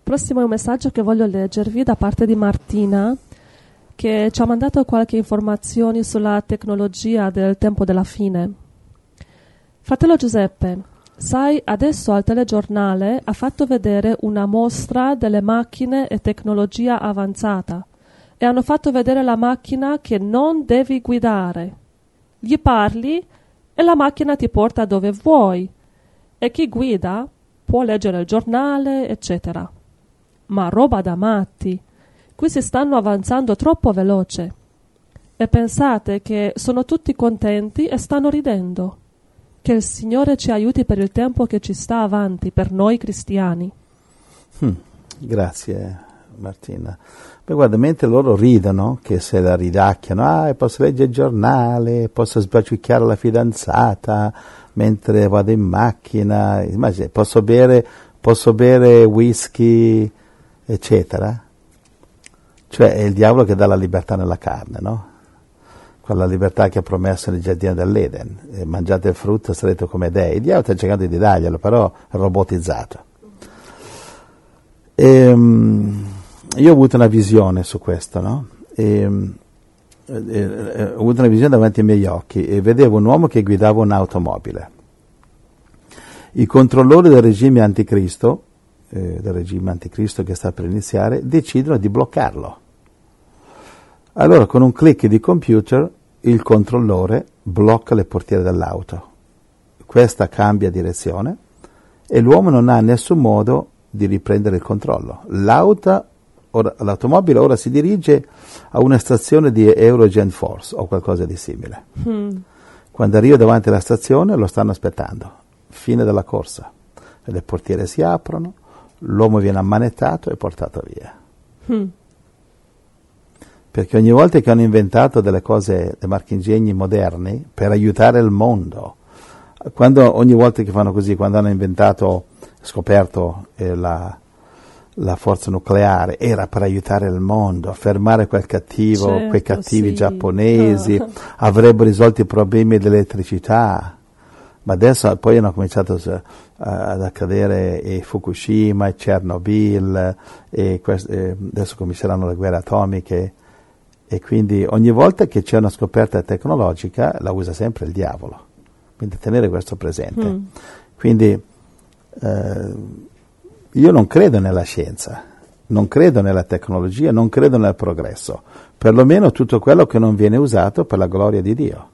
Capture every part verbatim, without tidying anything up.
prossimo è un messaggio che voglio leggervi da parte di Martina, che ci ha mandato qualche informazioni sulla tecnologia del tempo della fine. Fratello Giuseppe, sai, adesso al telegiornale ha fatto vedere una mostra delle macchine e tecnologia avanzata e hanno fatto vedere la macchina che non devi guidare. Gli parli e la macchina ti porta dove vuoi e chi guida può leggere il giornale, eccetera. Ma roba da matti! Qui si stanno avanzando troppo veloce. E pensate che sono tutti contenti e stanno ridendo. Che il Signore ci aiuti per il tempo che ci sta avanti, per noi cristiani. Hmm, grazie Martina. Beh, guarda, mentre loro ridono, che se la ridacchiano, ah, posso leggere il giornale, posso sbaciucchiare la fidanzata mentre vado in macchina, immagini, posso bere, posso bere whisky, eccetera. Cioè è il diavolo che dà la libertà nella carne, no? Quella libertà che ha promesso nel giardino dell'Eden. Eh, mangiate il frutto, sarete come dei. Il diavolo sta cercando di darglielo, però è robotizzato. E, um, io ho avuto una visione su questo, no? E, um, eh, ho avuto una visione davanti ai miei occhi e vedevo un uomo che guidava un'automobile. I controllori del regime anticristo, eh, del regime anticristo che sta per iniziare, decidono di bloccarlo. Allora con un click di computer il controllore blocca le portiere dell'auto. Questa cambia direzione e l'uomo non ha nessun modo di riprendere il controllo. L'auto, ora, l'automobile ora si dirige a una stazione di Eurogen Force o qualcosa di simile. Mm. Quando arriva davanti alla stazione lo stanno aspettando. Fine della corsa. Le portiere si aprono, l'uomo viene ammanettato e portato via. Mm. Perché ogni volta che hanno inventato delle cose, dei marchingegni moderni per aiutare il mondo, quando ogni volta che fanno così, quando hanno inventato, scoperto eh, la, la forza nucleare, era per aiutare il mondo, a fermare quel cattivo, certo, quei cattivi sì. giapponesi, oh. avrebbero risolto i problemi dell'elettricità. Ma adesso poi hanno cominciato uh, ad accadere e Fukushima, e Chernobyl, e quest- e adesso cominceranno le guerre atomiche. E quindi ogni volta che c'è una scoperta tecnologica la usa sempre il diavolo, quindi tenere questo presente. Mm. Quindi eh, io non credo nella scienza, non credo nella tecnologia, non credo nel progresso, perlomeno tutto quello che non viene usato per la gloria di Dio.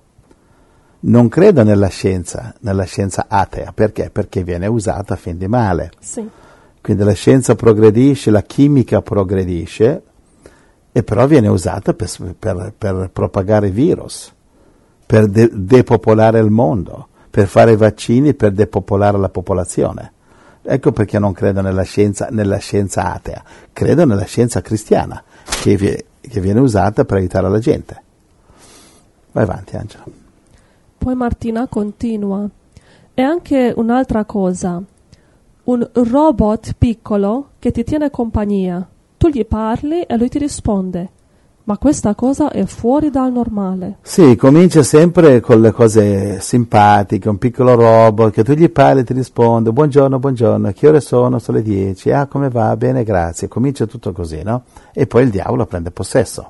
Non credo nella scienza, nella scienza atea, perché? Perché viene usata a fin di male. Sì. Quindi la scienza progredisce, la chimica progredisce, e però viene usata per, per, per propagare virus, per de- depopolare il mondo, per fare vaccini, per depopolare la popolazione. Ecco perché non credo nella scienza, nella scienza atea, credo nella scienza cristiana, che, vi- che viene usata per aiutare la gente. Vai avanti, Angela. Poi Martina continua. E anche un'altra cosa, un robot piccolo che ti tiene compagnia. Tu gli parli e lui ti risponde, ma questa cosa è fuori dal normale. Sì, comincia sempre con le cose simpatiche, un piccolo robot che tu gli parli e ti risponde, buongiorno, buongiorno, che ore sono? Sono le dieci, ah come va? Bene, grazie. Comincia tutto così, no? E poi il diavolo prende possesso.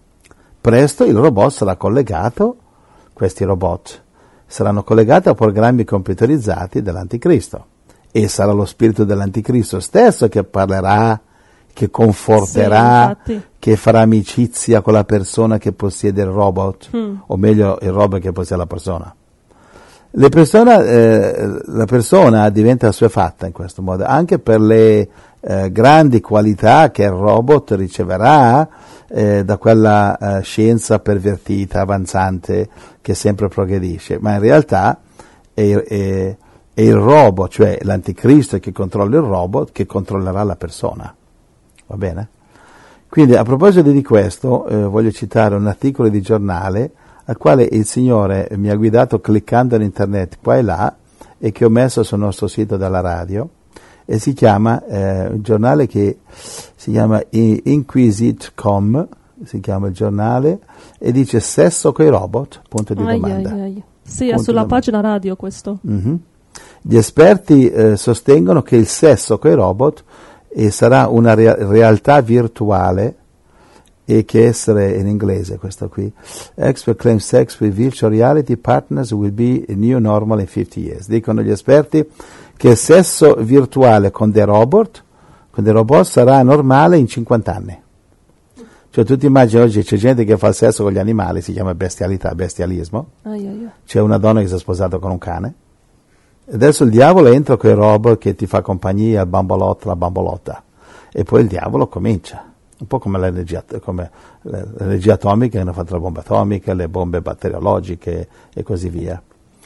Presto il robot sarà collegato, questi robot, saranno collegati a programmi computerizzati dell'anticristo e sarà lo spirito dell'anticristo stesso che parlerà, che conforterà, sì, che farà amicizia con la persona che possiede il robot, mm. o meglio il robot che possiede la persona. Le persone, eh, la persona diventa assuefatta in questo modo, anche per le eh, grandi qualità che il robot riceverà eh, da quella eh, scienza pervertita, avanzante, che sempre progredisce, ma in realtà è, è, è il robot, cioè l'anticristo che controlla il robot, che controllerà la persona. Va bene? Quindi a proposito di questo eh, voglio citare un articolo di giornale al quale il Signore mi ha guidato cliccando in internet qua e là e che ho messo sul nostro sito della radio e si chiama, eh, un giornale che si chiama Inquisit punto com, si chiama il giornale e dice sesso coi robot, punto di ai domanda. Ai ai. Sì, punto è sulla pagina radio questo. Mm-hmm. Gli esperti eh, sostengono che il sesso coi robot e sarà una rea- realtà virtuale, e che essere in inglese questo qui. Expert claim sex with virtual reality partners will be a new normal in fifty years. Dicono gli esperti che il sesso virtuale con dei robot, con dei robot sarà normale in cinquanta anni. Cioè tu ti immagini oggi c'è gente che fa il sesso con gli animali, si chiama bestialità, bestialismo. Ah, yeah, yeah. C'è una donna che si è sposata con un cane. Adesso il diavolo entra con i robot che ti fa compagnia, il bambolotto, la bambolotta. E poi il diavolo comincia. Un po' come l'energia, come l'energia atomica, che hanno fatto le bombe atomiche, le bombe batteriologiche e così via.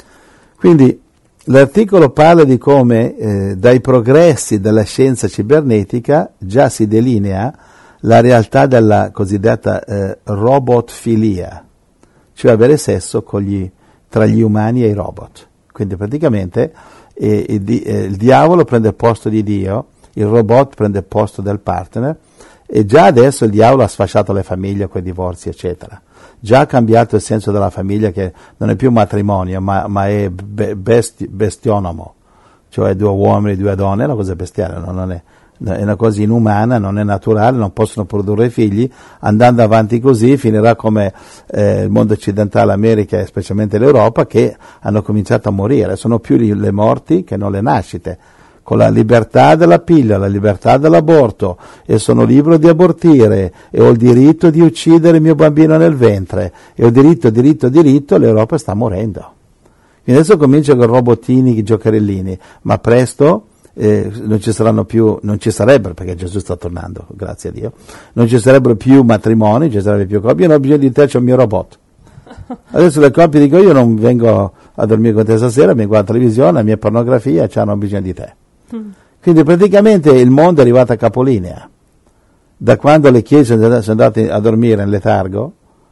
Quindi l'articolo parla di come eh, dai progressi della scienza cibernetica già si delinea la realtà della cosiddetta eh, robotfilia, cioè avere sesso con gli, tra gli umani e i robot. Quindi praticamente eh, il, eh, il diavolo prende il posto di Dio, il robot prende il posto del partner, e già adesso il diavolo ha sfasciato le famiglie con i divorzi, eccetera. Già ha cambiato il senso della famiglia, che non è più matrimonio, ma, ma è be- besti- bestionomo, cioè due uomini, due donne, è una cosa bestiale, no? Non è, è una cosa inumana, non è naturale, non possono produrre figli. Andando avanti così finirà come eh, il mondo occidentale, America e specialmente l'Europa, che hanno cominciato a morire. Sono più le morti che non le nascite. Con la libertà della pillola, la libertà dell'aborto, e sono libero di abortire, e ho il diritto di uccidere il mio bambino nel ventre, e ho diritto, diritto, diritto, l'Europa sta morendo. Quindi adesso comincia con robottini, giocherellini, ma presto eh, non ci saranno più, non ci sarebbero, perché Gesù sta tornando, grazie a Dio, non ci sarebbero più matrimoni, ci sarebbe più coppie. Io non ho bisogno di te, c'è un mio robot. Adesso le coppie dicono: io non vengo a dormire con te stasera, mi guardo la televisione, la mia pornografia, hanno bisogno di te. Quindi praticamente il mondo è arrivato a capolinea. Da quando le chiese sono andate a dormire in letargo,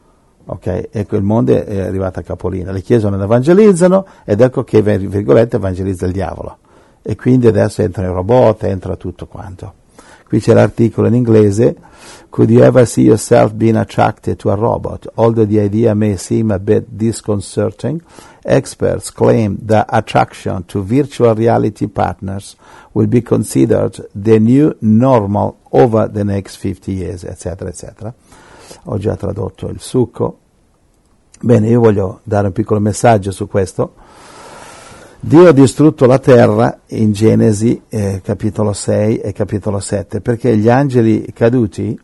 ok, ecco, il mondo è arrivato a capolinea. Le chiese non evangelizzano, ed ecco che, virgolette, evangelizza il diavolo. E quindi adesso entrano i robot, entra tutto quanto. Qui c'è l'articolo in inglese: Could you ever see yourself being attracted to a robot? Although the idea may seem a bit disconcerting, experts claim that attraction to virtual reality partners will be considered the new normal over the next fifty years, eccetera, eccetera. Ho già tradotto il succo. Bene, io voglio dare un piccolo messaggio su questo. Dio ha distrutto la terra in Genesi eh, capitolo sei e capitolo sette, perché gli angeli caduti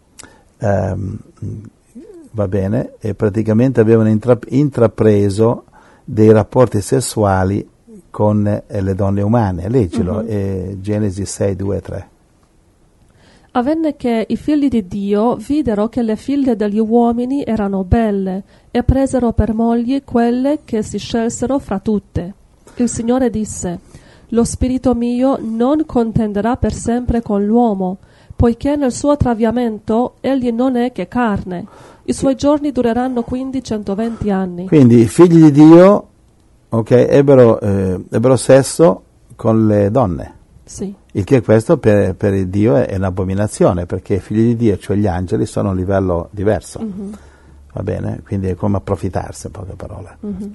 ehm, va bene, e praticamente avevano intra- intrapreso dei rapporti sessuali con eh, le donne umane. Leggilo, uh-huh. eh, Genesi sei, due e tre. Avvenne che i figli di Dio videro che le figlie degli uomini erano belle, e presero per mogli quelle che si scelsero fra tutte. Il Signore disse: lo spirito mio non contenderà per sempre con l'uomo, poiché nel suo traviamento egli non è che carne. I suoi giorni dureranno quindi centoventi anni. Quindi i figli di Dio, ok, ebbero, eh, ebbero sesso con le donne. Sì. Il che questo per, per il Dio è, è un'abominazione, perché i figli di Dio, cioè gli angeli, sono a un livello diverso. Mm-hmm. Va bene? Quindi è come approfittarsi, in poche parole. Mm-hmm.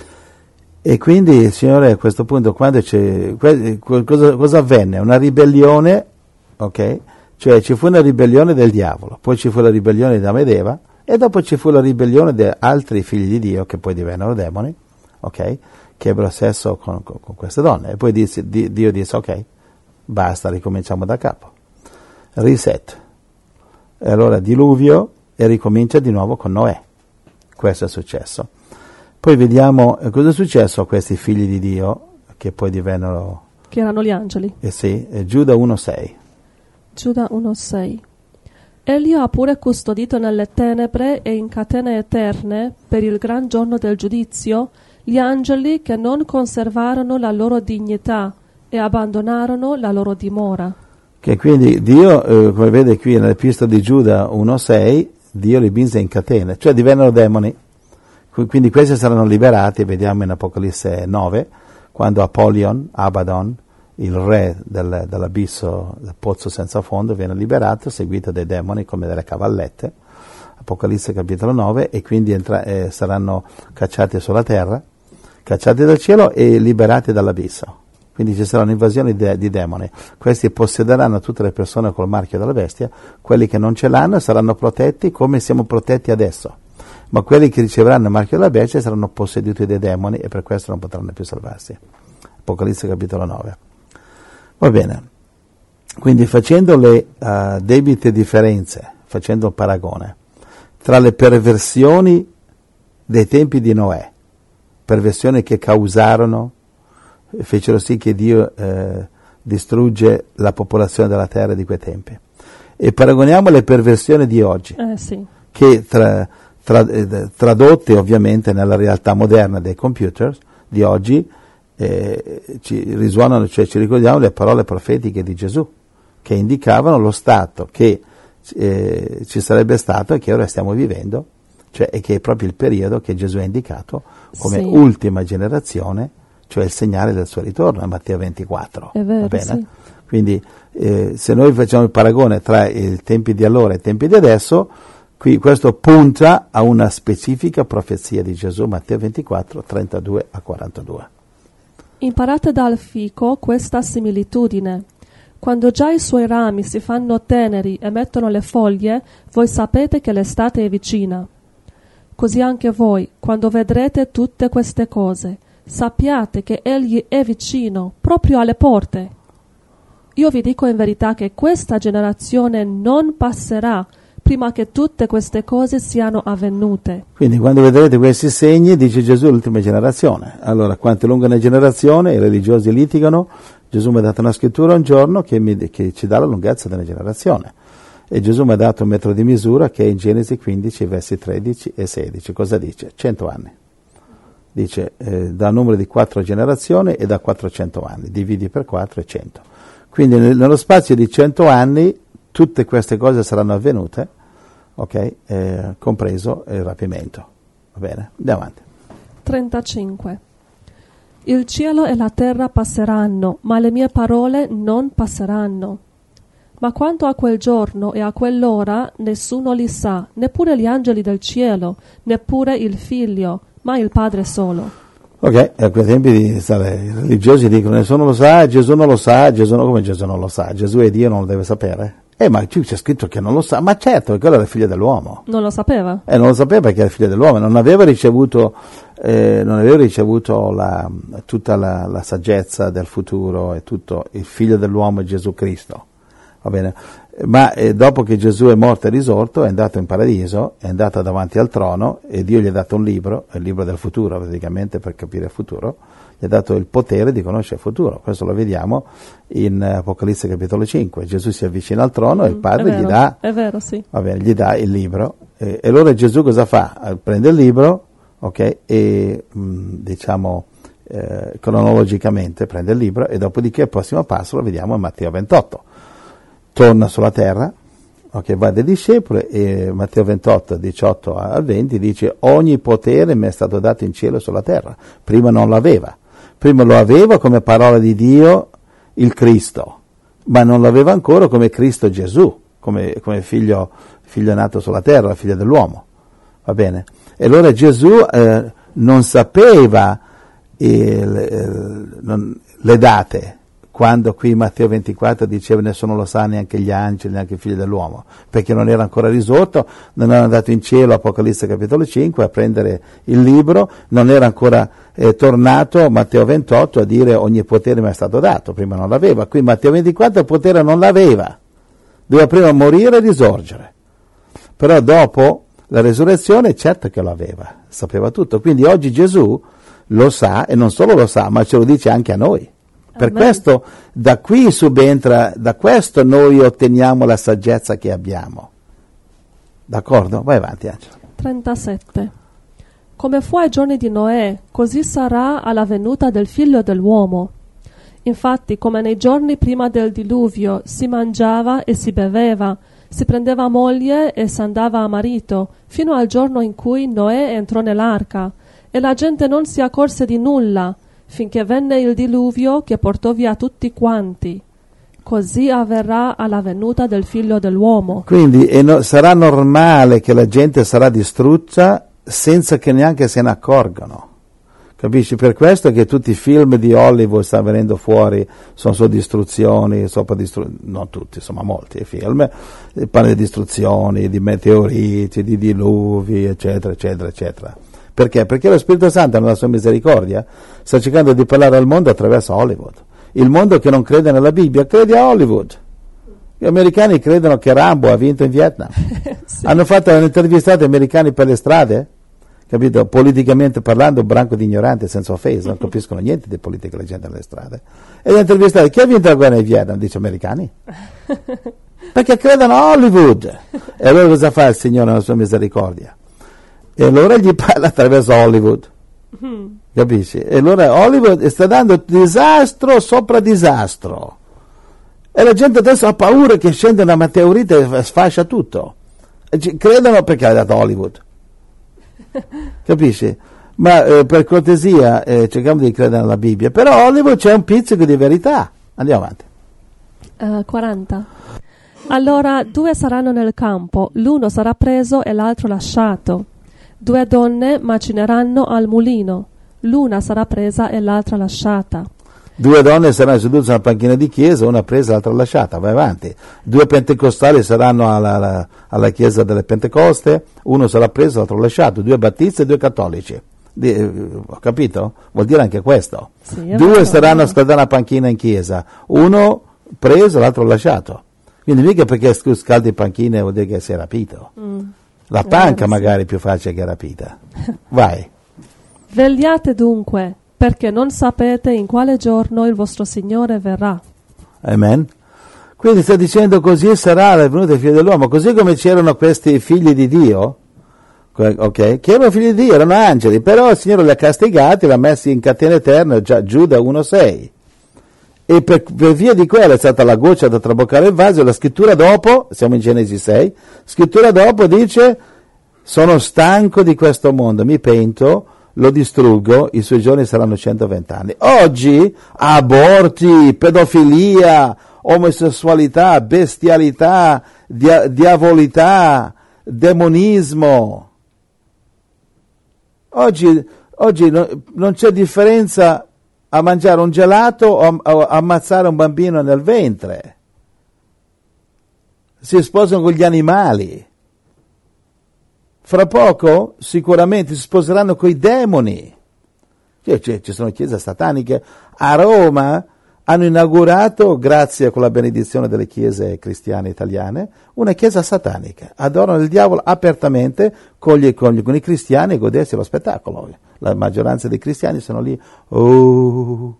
E quindi, Signore, a questo punto, quando c'è, cosa, cosa avvenne? Una ribellione, ok? Cioè ci fu una ribellione del diavolo, poi ci fu la ribellione di Adamo ed Eva, e dopo ci fu la ribellione di altri figli di Dio, che poi divennero demoni, ok? Che ebbero sesso con, con, con queste donne. E poi disse, di, Dio disse: ok, basta, ricominciamo da capo. Reset. E allora diluvio, e ricomincia di nuovo con Noè. Questo è successo. Poi vediamo cosa è successo a questi figli di Dio, che poi divennero... Che erano gli angeli. Eh sì, eh, Giuda uno sei. Giuda uno sei. Egli ha pure custodito nelle tenebre e in catene eterne, per il gran giorno del giudizio, gli angeli che non conservarono la loro dignità e abbandonarono la loro dimora. Che quindi Dio, eh, come vede qui nell'epistola di Giuda uno sei, Dio li mise in catene, cioè divennero demoni. Quindi questi saranno liberati, vediamo in Apocalisse nove, quando Apollyon, Abaddon, il re del, dell'abisso, del pozzo senza fondo, viene liberato, seguito dai demoni come delle cavallette, Apocalisse capitolo nove, e quindi entra, eh, saranno cacciati sulla terra, cacciati dal cielo e liberati dall'abisso. Quindi ci sarà un'invasione di, de- di demoni. Questi possederanno tutte le persone col marchio della bestia, quelli che non ce l'hanno saranno protetti come siamo protetti adesso, ma quelli che riceveranno il marchio della bestia saranno posseduti dai demoni e per questo non potranno più salvarsi. Apocalisse capitolo nove. Va bene, quindi facendo le uh, debite differenze, facendo il paragone tra le perversioni dei tempi di Noè, perversioni che causarono, fecero sì che Dio eh, distrugge la popolazione della terra di quei tempi, e paragoniamo le perversioni di oggi, eh, sì. che tra, tra, eh, tradotte ovviamente nella realtà moderna dei computer di oggi, eh, ci risuonano, cioè ci ricordiamo le parole profetiche di Gesù, che indicavano lo stato che eh, ci sarebbe stato e che ora stiamo vivendo, cioè e che è proprio il periodo che Gesù ha indicato come sì. ultima generazione, cioè il segnale del suo ritorno, a Matteo ventiquattro. È vero, va bene? sì. Quindi eh, se noi facciamo il paragone tra i tempi di allora e i tempi di adesso, qui questo punta a una specifica profezia di Gesù, Matteo ventiquattro, trentadue a quarantadue. Imparate dal fico questa similitudine. Quando già i suoi rami si fanno teneri e mettono le foglie, voi sapete che l'estate è vicina. Così anche voi, quando vedrete tutte queste cose, sappiate che Egli è vicino, proprio alle porte. Io vi dico in verità che questa generazione non passerà prima che tutte queste cose siano avvenute. Quindi quando vedrete questi segni, dice Gesù, l'ultima generazione. Allora, quanto è lunga una generazione, i religiosi litigano. Gesù mi ha dato una scrittura un giorno che, mi, che ci dà la lunghezza della generazione. E Gesù mi ha dato un metro di misura che è in Genesi quindici, versi tredici e sedici. Cosa dice? cento anni. Dice, eh, da numero di quattro generazioni e da quattrocento anni. Dividi per quattro è cento. Quindi nel, nello spazio di cento anni tutte queste cose saranno avvenute, ok? Eh, compreso il rapimento. Va bene? Andiamo avanti. trentacinque. Il cielo e la terra passeranno, ma le mie parole non passeranno. Ma quanto a quel giorno e a quell'ora nessuno li sa, neppure gli angeli del cielo, neppure il figlio, ma il Padre solo. Ok, a quei tempi di stare, i religiosi dicono nessuno lo sa, Gesù non lo sa, Gesù non, come Gesù non lo sa? Gesù è Dio, non lo deve sapere? Eh, ma qui c'è scritto che non lo sa, ma certo, che quello era il figlio dell'uomo. Non lo sapeva? Eh, non lo sapeva perché era il figlio dell'uomo, non aveva ricevuto, eh, non aveva ricevuto la, tutta la, la saggezza del futuro e tutto, il figlio dell'uomo è Gesù Cristo. Va bene? Ma eh, dopo che Gesù è morto e risorto, è andato in paradiso, è andato davanti al trono e Dio gli ha dato un libro, il libro del futuro praticamente, per capire il futuro, gli ha dato il potere di conoscere il futuro. Questo lo vediamo in Apocalisse capitolo cinque. Gesù si avvicina al trono mm, e il Padre vero, gli dà, è vero, sì. va bene, gli dà il libro. E, e allora Gesù cosa fa? Prende il libro, ok, e mh, diciamo eh, cronologicamente prende il libro e dopodiché il prossimo passo lo vediamo in Matteo ventotto. Torna sulla terra, ok, va dai discepoli e Matteo ventotto, diciotto al venti dice ogni potere mi è stato dato in cielo e sulla terra. Prima non l'aveva, prima lo aveva come parola di Dio il Cristo, ma non l'aveva ancora come Cristo Gesù, come, come figlio, figlio nato sulla terra, figlio dell'uomo, va bene? E allora Gesù eh, non sapeva il, il, non, le date, quando qui Matteo ventiquattro diceva nessuno lo sa, neanche gli angeli, neanche i figli dell'uomo, perché non era ancora risorto, non era andato in cielo, Apocalisse capitolo cinque, a prendere il libro, non era ancora eh, tornato Matteo ventotto a dire ogni potere mi è stato dato, prima non l'aveva, qui Matteo ventiquattro il potere non l'aveva, doveva prima morire e risorgere, però dopo la resurrezione certo che lo aveva, sapeva tutto, quindi oggi Gesù lo sa e non solo lo sa, ma ce lo dice anche a noi. Per Amen. questo, da qui subentra, da questo noi otteniamo la saggezza che abbiamo. D'accordo? Vai avanti, Angelo. trentasette. Come fu ai giorni di Noè, così sarà alla venuta del figlio dell'uomo. Infatti, come nei giorni prima del diluvio, si mangiava e si beveva, si prendeva moglie e s'andava a marito, fino al giorno in cui Noè entrò nell'arca, e la gente non si accorse di nulla, finché venne il diluvio che portò via tutti quanti. Così avverrà alla venuta del figlio dell'uomo. Quindi e no, sarà normale che la gente sarà distrutta senza che neanche se ne accorgano. Capisci? Per questo che tutti i film di Hollywood stanno venendo fuori, sono su distruzioni, sopra distru- non tutti, insomma molti film, parlano di distruzioni, di meteoriti, di diluvi, eccetera, eccetera, eccetera. Perché? Perché lo Spirito Santo, nella sua misericordia, sta cercando di parlare al mondo attraverso Hollywood. Il mondo che non crede nella Bibbia crede a Hollywood. Gli americani credono che Rambo ha vinto in Vietnam. Sì. Hanno fatto un'intervistata americani per le strade, capito? Politicamente parlando, un branco di ignoranti senza offesa, non capiscono niente di politica la gente nelle strade. E gli intervistati, chi ha vinto la guerra in Vietnam? Dice americani. Perché credono a Hollywood. E allora cosa fa il Signore nella sua misericordia? E allora gli parla attraverso Hollywood. Mm. Capisci? E allora Hollywood sta dando disastro sopra disastro. E la gente adesso ha paura che scenda una meteorite e sfascia tutto. E ci credono perché ha dato Hollywood. Capisci? Ma eh, per cortesia eh, cerchiamo di credere nella Bibbia. Però Hollywood c'è un pizzico di verità. Andiamo avanti. Uh, quaranta. Allora due saranno nel campo, l'uno sarà preso e l'altro lasciato. Due donne macineranno al mulino, l'una sarà presa e l'altra lasciata. Due donne saranno sedute su una panchina di chiesa, una presa e l'altra lasciata, vai avanti. Due pentecostali saranno alla, alla, alla chiesa delle Pentecoste, uno sarà preso e l'altro lasciato. Due battisti e due cattolici. Di, eh, ho capito? Vuol dire anche questo. Sì, Due vero, saranno a scaldare una panchina in chiesa, uno preso e l'altro lasciato. Quindi mica perché scaldi panchine vuol dire che sei rapito. Mm. La panca eh, magari è più facile che rapita. Vai. Vegliate dunque, perché non sapete in quale giorno il vostro Signore verrà. Amen. Quindi sta dicendo così sarà la venuta del figlio dell'uomo, così come c'erano questi figli di Dio, ok? Che erano figli di Dio, erano angeli, però il Signore li ha castigati, li ha messi in catena eterna, già Giuda uno sei. E per, per via di quello è stata la goccia da traboccare il vaso. La scrittura dopo, siamo in Genesi sei, scrittura dopo dice: sono stanco di questo mondo, mi pento, lo distruggo, i suoi giorni saranno centoventi anni. Oggi aborti, pedofilia, omosessualità, bestialità, dia- diavolità, demonismo. Oggi, oggi no, non c'è differenza a mangiare un gelato o a, a ammazzare un bambino nel ventre. Si sposano con gli animali. Fra poco sicuramente si sposeranno con i demoni. Cioè, cioè, ci sono chiese sataniche. A Roma hanno inaugurato, grazie con la benedizione delle chiese cristiane italiane, una chiesa satanica. Adorano il diavolo apertamente con, gli, con, gli, con i cristiani e godersi lo spettacolo. La maggioranza dei cristiani sono lì, oh,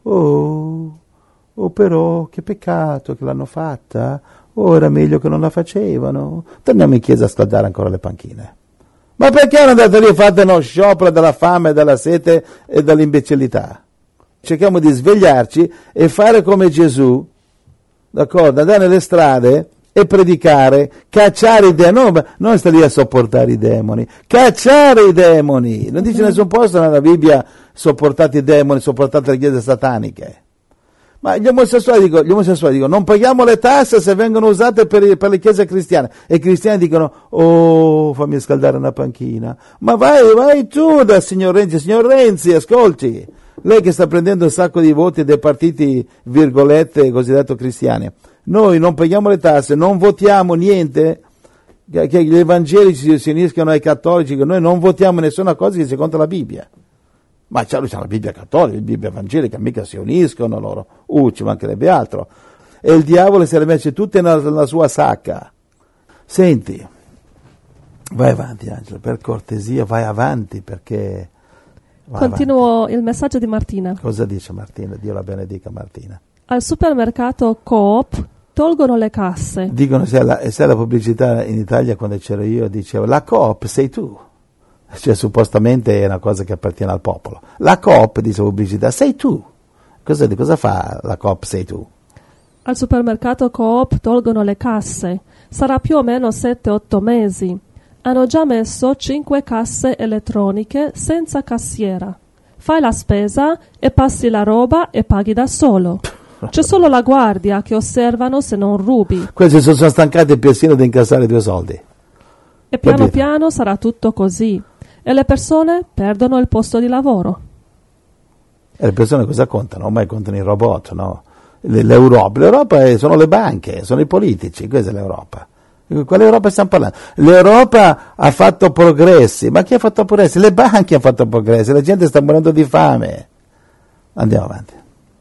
oh, oh però che peccato che l'hanno fatta, oh era meglio che non la facevano, torniamo in chiesa a scaldare ancora le panchine. Ma perché hanno andato lì e fatto uno sciopero della fame, della sete e dell'imbecillità? Cerchiamo di svegliarci e fare come Gesù, d'accordo, andare nelle strade e predicare, cacciare i demoni, non, non stare lì a sopportare i demoni, cacciare i demoni. Non dice nessun posto nella Bibbia sopportate i demoni, sopportate le chiese sataniche. Ma gli omosessuali dicono, gli omosessuali dicono non paghiamo le tasse se vengono usate per, per le chiese cristiane. E i cristiani dicono, oh fammi scaldare una panchina. Ma vai, vai tu dal signor Renzi, signor Renzi, ascolti. Lei che sta prendendo un sacco di voti dei partiti, virgolette, cosiddetto cristiani. Noi non paghiamo le tasse, non votiamo niente, che, che gli evangelici si uniscono ai cattolici, che noi non votiamo nessuna cosa che sia contro la Bibbia. Ma c'è la Bibbia cattolica, la Bibbia evangelica, mica si uniscono loro. Uh, ci mancherebbe altro. E il diavolo se le mette tutte nella, nella sua sacca. Senti, vai avanti Angelo, per cortesia, vai avanti perché... Vai Continuo avanti. Il messaggio di Martina. Cosa dice Martina? Dio la benedica Martina. Al supermercato Coop tolgono le casse. Dicono, se la, se la pubblicità in Italia quando c'ero io dicevo la Coop sei tu. Cioè suppostamente è una cosa che appartiene al popolo. La Coop, dice la pubblicità, sei tu. Cosa, cosa fa la Coop sei tu? Al supermercato Coop tolgono le casse. Sarà più o meno sette otto mesi. Hanno già messo cinque casse elettroniche senza cassiera. Fai la spesa e passi la roba e paghi da solo. C'è solo la guardia che osservano se non rubi. Questi sono stancati persino di incassare due soldi. E piano Capito? piano sarà tutto così. E le persone perdono il posto di lavoro. E le persone cosa contano? Ormai contano i robot, no? L'Europa, l'Europa è, sono le banche, sono i politici, questa è l'Europa. Quale Europa stiamo parlando? L'Europa ha fatto progressi, ma chi ha fatto progressi? Le banche hanno fatto progressi, la gente sta morendo di fame. Andiamo avanti.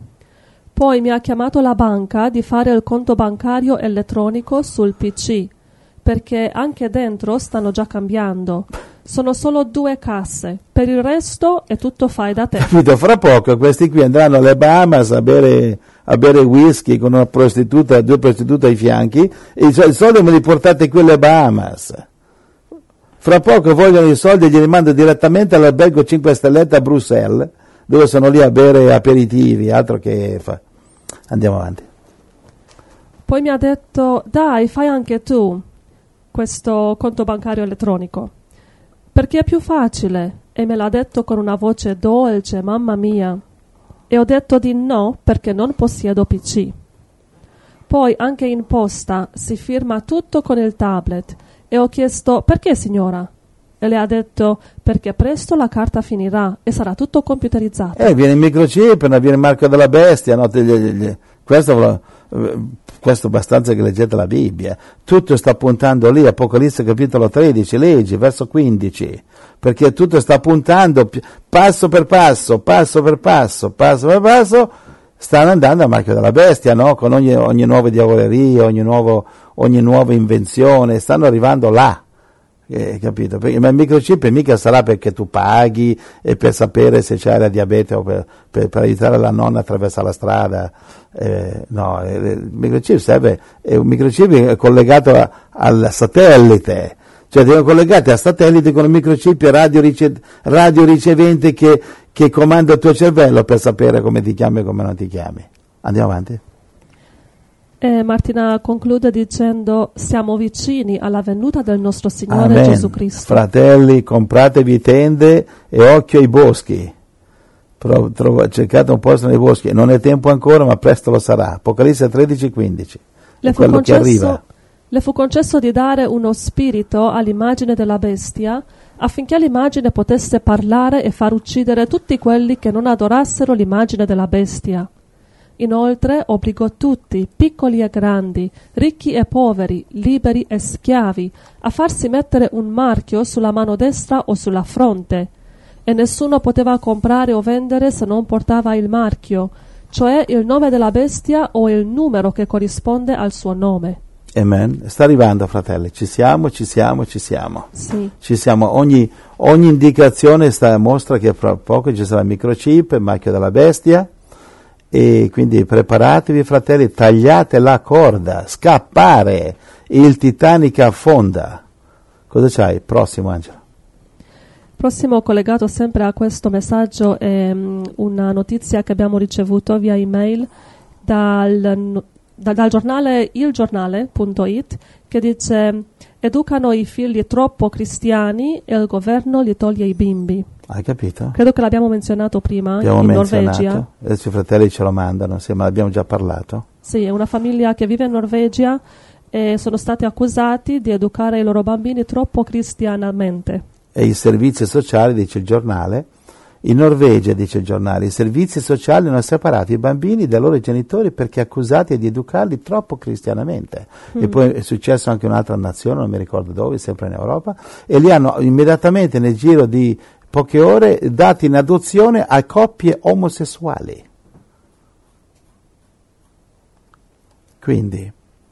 Poi mi ha chiamato la banca di fare il conto bancario elettronico sul P C, perché anche dentro stanno già cambiando. Sono solo due casse, per il resto è tutto fai da te. Capito? Fra poco questi qui andranno alle Bahamas a bere, a bere whisky con una prostituta, due prostitute ai fianchi, e i soldi me li portate qui alle Bahamas. Fra poco vogliono i soldi e glieli mando direttamente all'albergo cinque stellette a Bruxelles, dove sono lì a bere aperitivi, altro che fa. Andiamo avanti. Poi mi ha detto, dai, fai anche tu questo conto bancario elettronico, perché è più facile, e me l'ha detto con una voce dolce, mamma mia. E ho detto di no perché non possiedo P C. Poi anche in posta si firma tutto con il tablet e ho chiesto perché signora? E lei ha detto perché presto la carta finirà e sarà tutto computerizzato. Eh, viene il microchip, non viene il marchio della bestia, no? Questo, questo abbastanza che leggete la Bibbia. Tutto sta puntando lì, Apocalisse capitolo tredici, leggi, verso quindici, perché tutto sta puntando passo per passo, passo per passo, passo per passo, stanno andando al marchio della bestia, no? Con ogni, ogni nuova diavoleria, ogni, nuovo, ogni nuova invenzione, stanno arrivando là. Eh, capito? Perché, ma il microchip mica sarà perché tu paghi e per sapere se c'hai la diabete o per, per, per aiutare la nonna a attraversare la strada. Eh, no, il microchip serve, è un microchip collegato a, al satellite, cioè devono collegati a satellite con un microchip radio, rice, radio ricevente che, che comanda il tuo cervello per sapere come ti chiami e come non ti chiami. Andiamo avanti. E Martina conclude dicendo siamo vicini alla venuta del nostro Signore Amen. Gesù Cristo. Fratelli, compratevi tende e occhio ai boschi. Pro, trova, cercate un posto nei boschi, non è tempo ancora ma presto lo sarà. Apocalisse tredici quindici. Le fu, quello concesso, che arriva. le fu concesso di dare uno spirito all'immagine della bestia affinché l'immagine potesse parlare e far uccidere tutti quelli che non adorassero l'immagine della bestia. Inoltre obbligò tutti, piccoli e grandi, ricchi e poveri, liberi e schiavi, a farsi mettere un marchio sulla mano destra o sulla fronte, e nessuno poteva comprare o vendere se non portava il marchio, cioè il nome della bestia o il numero che corrisponde al suo nome. Amen. Sta arrivando, fratelli, ci siamo, ci siamo, ci siamo. Sì. Ci siamo. Ogni, ogni indicazione sta, mostra che fra poco ci sarà il microchip, il marchio della bestia. E quindi preparatevi, fratelli, tagliate la corda, scappare, il Titanic affonda. Cosa c'hai? Prossimo, Angelo. Prossimo collegato sempre a questo messaggio è um, una notizia che abbiamo ricevuto via email dal, da, dal giornale il giornale punto it che dice educano i figli troppo cristiani e il governo li toglie i bimbi. Hai capito? Credo che l'abbiamo menzionato prima abbiamo in menzionato. Norvegia. Adesso i fratelli ce lo mandano, sì, ma abbiamo già parlato. Sì, è una famiglia che vive in Norvegia e sono stati accusati di educare i loro bambini troppo cristianamente. E i servizi sociali, dice il giornale, in Norvegia, dice il giornale, i servizi sociali hanno separato i bambini dai loro genitori perché accusati di educarli troppo cristianamente. Mm. E poi è successo anche in un'altra nazione, non mi ricordo dove, sempre in Europa, e li hanno immediatamente nel giro di poche ore dati in adozione a coppie omosessuali. Quindi,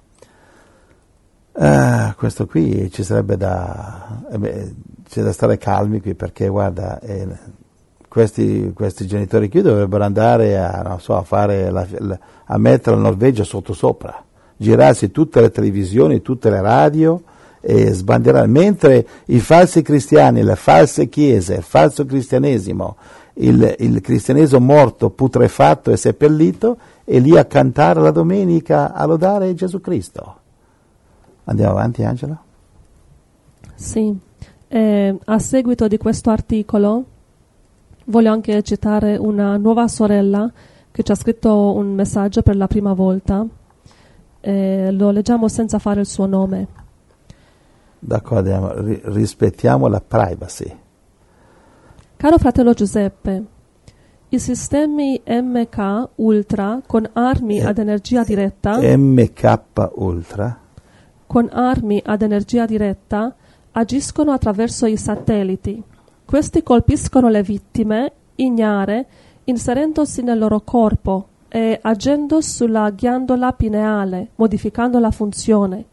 uh, questo qui ci sarebbe da, eh beh, c'è da stare calmi qui perché guarda, eh, questi, questi genitori qui dovrebbero andare a, non so, a fare la, la, a mettere la Norvegia sotto sopra, girarsi tutte le televisioni, tutte le radio e sbandierare, mentre i falsi cristiani, le false chiese, il falso cristianesimo, il, il cristianesimo morto, putrefatto e seppellito, è lì a cantare la domenica, a lodare Gesù Cristo. Andiamo avanti, Angela? Sì, eh, a seguito di questo articolo voglio anche citare una nuova sorella che ci ha scritto un messaggio per la prima volta, eh, lo leggiamo senza fare il suo nome. D'accordo, rispettiamo la privacy. Caro fratello Giuseppe, I sistemi M K Ultra con armi eh, ad energia diretta M K Ultra con armi ad energia diretta agiscono attraverso i satelliti. Questi colpiscono le vittime ignare inserendosi nel loro corpo e agendo sulla ghiandola pineale, modificando la funzione.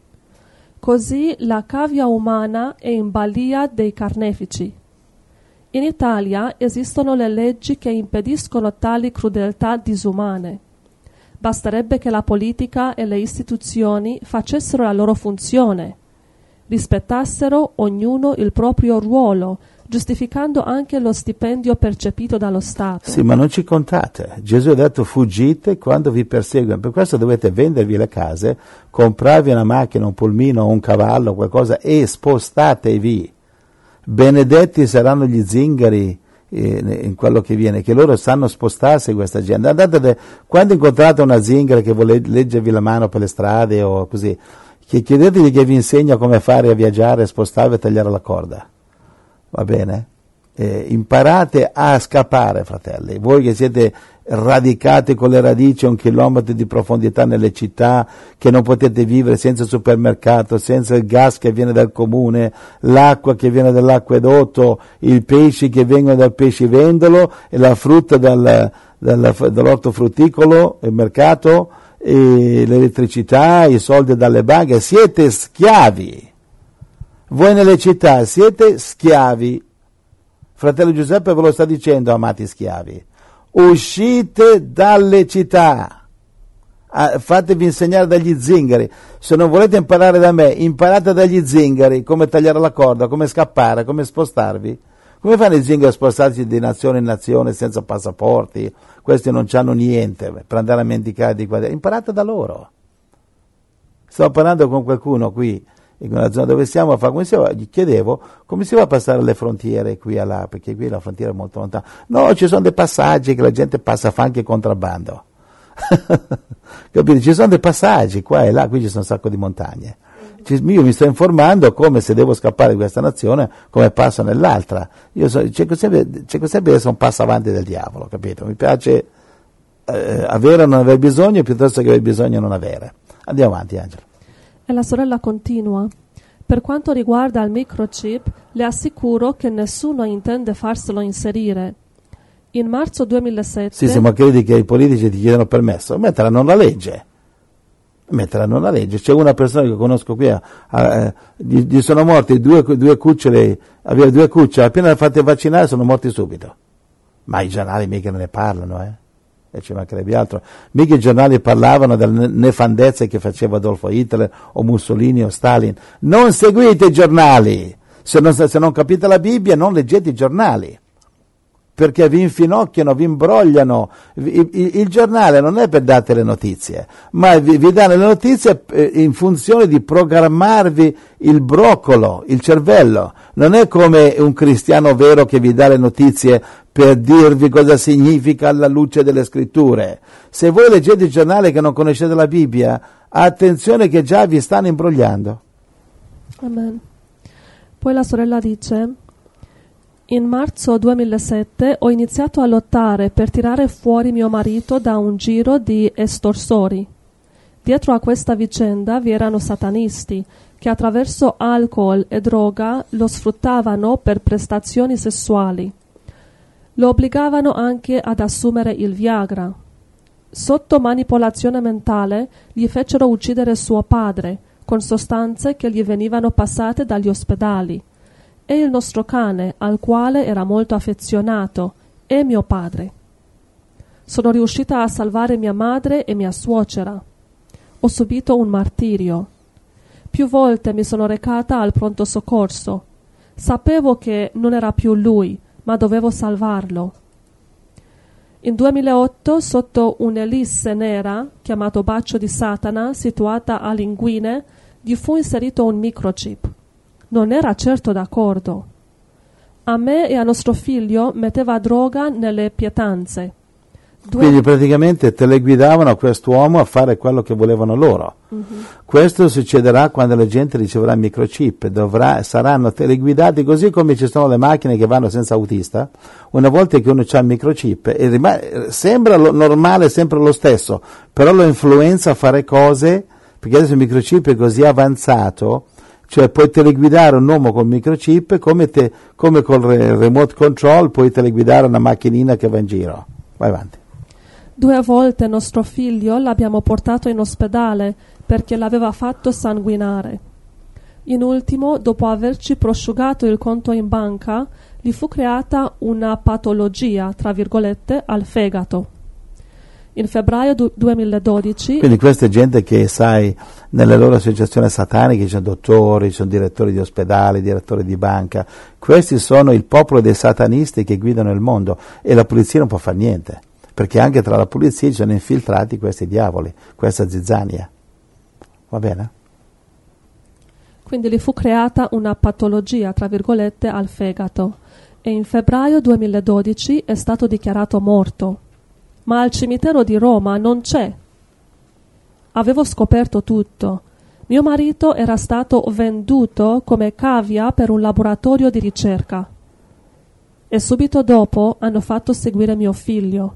Così la cavia umana è in balia dei carnefici. In Italia esistono le leggi che impediscono tali crudeltà disumane. Basterebbe che la politica e le istituzioni facessero la loro funzione, rispettassero ognuno il proprio ruolo, giustificando anche lo stipendio percepito dallo Stato. Sì, ma non ci contate. Gesù ha detto fuggite quando vi perseguono. Per questo dovete vendervi le case, comprarvi una macchina, un pulmino, un cavallo, qualcosa e spostatevi. Benedetti saranno gli zingari eh, in quello che viene, che loro sanno spostarsi questa gente. Andate de, quando incontrate una zingara che vuole leggervi la mano per le strade o così, chiedetegli che vi insegna come fare a viaggiare, spostarvi e tagliare la corda. Va bene? Eh, imparate a scappare, fratelli. Voi che siete radicati con le radici a un chilometro di profondità nelle città, che non potete vivere senza il supermercato, senza il gas che viene dal comune, l'acqua che viene dall'acquedotto, i pesci che vengono dal pescivendolo e la frutta dal, dal, dall'ortofrutticolo, il mercato, e l'elettricità, i soldi dalle banche. Siete schiavi. Voi nelle città siete schiavi. Fratello Giuseppe ve lo sta dicendo, amati schiavi. Uscite dalle città, ah, fatevi insegnare dagli zingari. Se non volete imparare da me, imparate dagli zingari come tagliare la corda, come scappare, come spostarvi. Come fanno i zingari a spostarsi di nazione in nazione senza passaporti? Questi non hanno niente per andare a mendicare di qua. Imparate da loro. Stavo parlando con qualcuno qui in una zona dove siamo a fare, come si va, gli chiedevo come si va a passare le frontiere qui a là, perché qui la frontiera è molto lontana. No, ci sono dei passaggi che la gente passa, fa anche contrabbando. Capite? Ci sono dei passaggi qua e là, qui ci sono un sacco di montagne. Io mi sto informando come se devo scappare di questa nazione, come passo nell'altra. Io so, cerco sempre, cerco sempre di essere un passo avanti del diavolo, capito? Mi piace eh, avere o non avere bisogno piuttosto che avere bisogno e non avere. Andiamo avanti, Angelo. E la sorella continua. Per quanto riguarda il microchip, le assicuro che nessuno intende farselo inserire. In marzo duemilasette... Sì, sì, ma credi che i politici ti chiedono permesso? Metteranno la legge. Metteranno la legge. C'è una persona che conosco qui, eh, gli, gli sono morti due, due cucciole, aveva due cucciole, appena le fatte vaccinare sono morti subito. Ma i giornali mica ne parlano, eh? E ci mancherebbe altro. Mica i giornali parlavano delle nefandezze che faceva Adolfo Hitler o Mussolini o Stalin. Non seguite i giornali. Se non, se non capite la Bibbia, non leggete i giornali, perché vi infinocchiano, vi imbrogliano. Il, il, il giornale non è per dare le notizie, ma vi, vi dà le notizie in funzione di programmarvi il broccolo, il cervello. Non è come un cristiano vero che vi dà le notizie per dirvi cosa significa alla luce delle scritture. Se voi leggete il giornale che non conoscete la Bibbia, attenzione che già vi stanno imbrogliando. Amen. Poi la sorella dice: in marzo duemilasette ho iniziato a lottare per tirare fuori mio marito da un giro di estorsori. Dietro a questa vicenda vi erano satanisti che attraverso alcol e droga lo sfruttavano per prestazioni sessuali. Lo obbligavano anche ad assumere il Viagra. Sotto manipolazione mentale gli fecero uccidere suo padre con sostanze che gli venivano passate dagli ospedali. E il nostro cane, al quale era molto affezionato, e mio padre. Sono riuscita a salvare mia madre e mia suocera. Ho subito un martirio. Più volte mi sono recata al pronto soccorso. Sapevo che non era più lui, ma dovevo salvarlo. In duemilaotto, sotto un'elisse nera, chiamato Bacio di Satana, situata a Linguine, gli fu inserito un microchip. Non era certo d'accordo. A me e a nostro figlio metteva droga nelle pietanze. Due... Quindi praticamente teleguidavano quest'uomo a fare quello che volevano loro. Uh-huh. Questo succederà quando la gente riceverà il microchip, dovrà, saranno teleguidati così come ci sono le macchine che vanno senza autista. Una volta che uno ha il microchip, e rimane, sembra lo, normale, sempre lo stesso, però lo influenza a fare cose, perché adesso il microchip è così avanzato, cioè puoi teleguidare un uomo col microchip come, te, come col remote control puoi teleguidare una macchinina che va in giro. Vai avanti. Due volte nostro figlio l'abbiamo portato in ospedale perché l'aveva fatto sanguinare. In ultimo, dopo averci prosciugato il conto in banca, gli fu creata una patologia, tra virgolette, al fegato. In febbraio du- duemiladodici... Quindi questa è gente che, sai, nelle loro associazioni sataniche ci sono dottori, ci sono direttori di ospedali, direttori di banca. Questi sono il popolo dei satanisti che guidano il mondo e la polizia non può fare niente. Perché anche tra la polizia ci sono infiltrati questi diavoli, questa zizzania. Va bene? Quindi gli fu creata una patologia, tra virgolette, al fegato e in febbraio duemiladodici è stato dichiarato morto. Ma al cimitero di Roma non c'è. Avevo scoperto tutto. Mio marito era stato venduto come cavia per un laboratorio di ricerca. E subito dopo hanno fatto seguire mio figlio.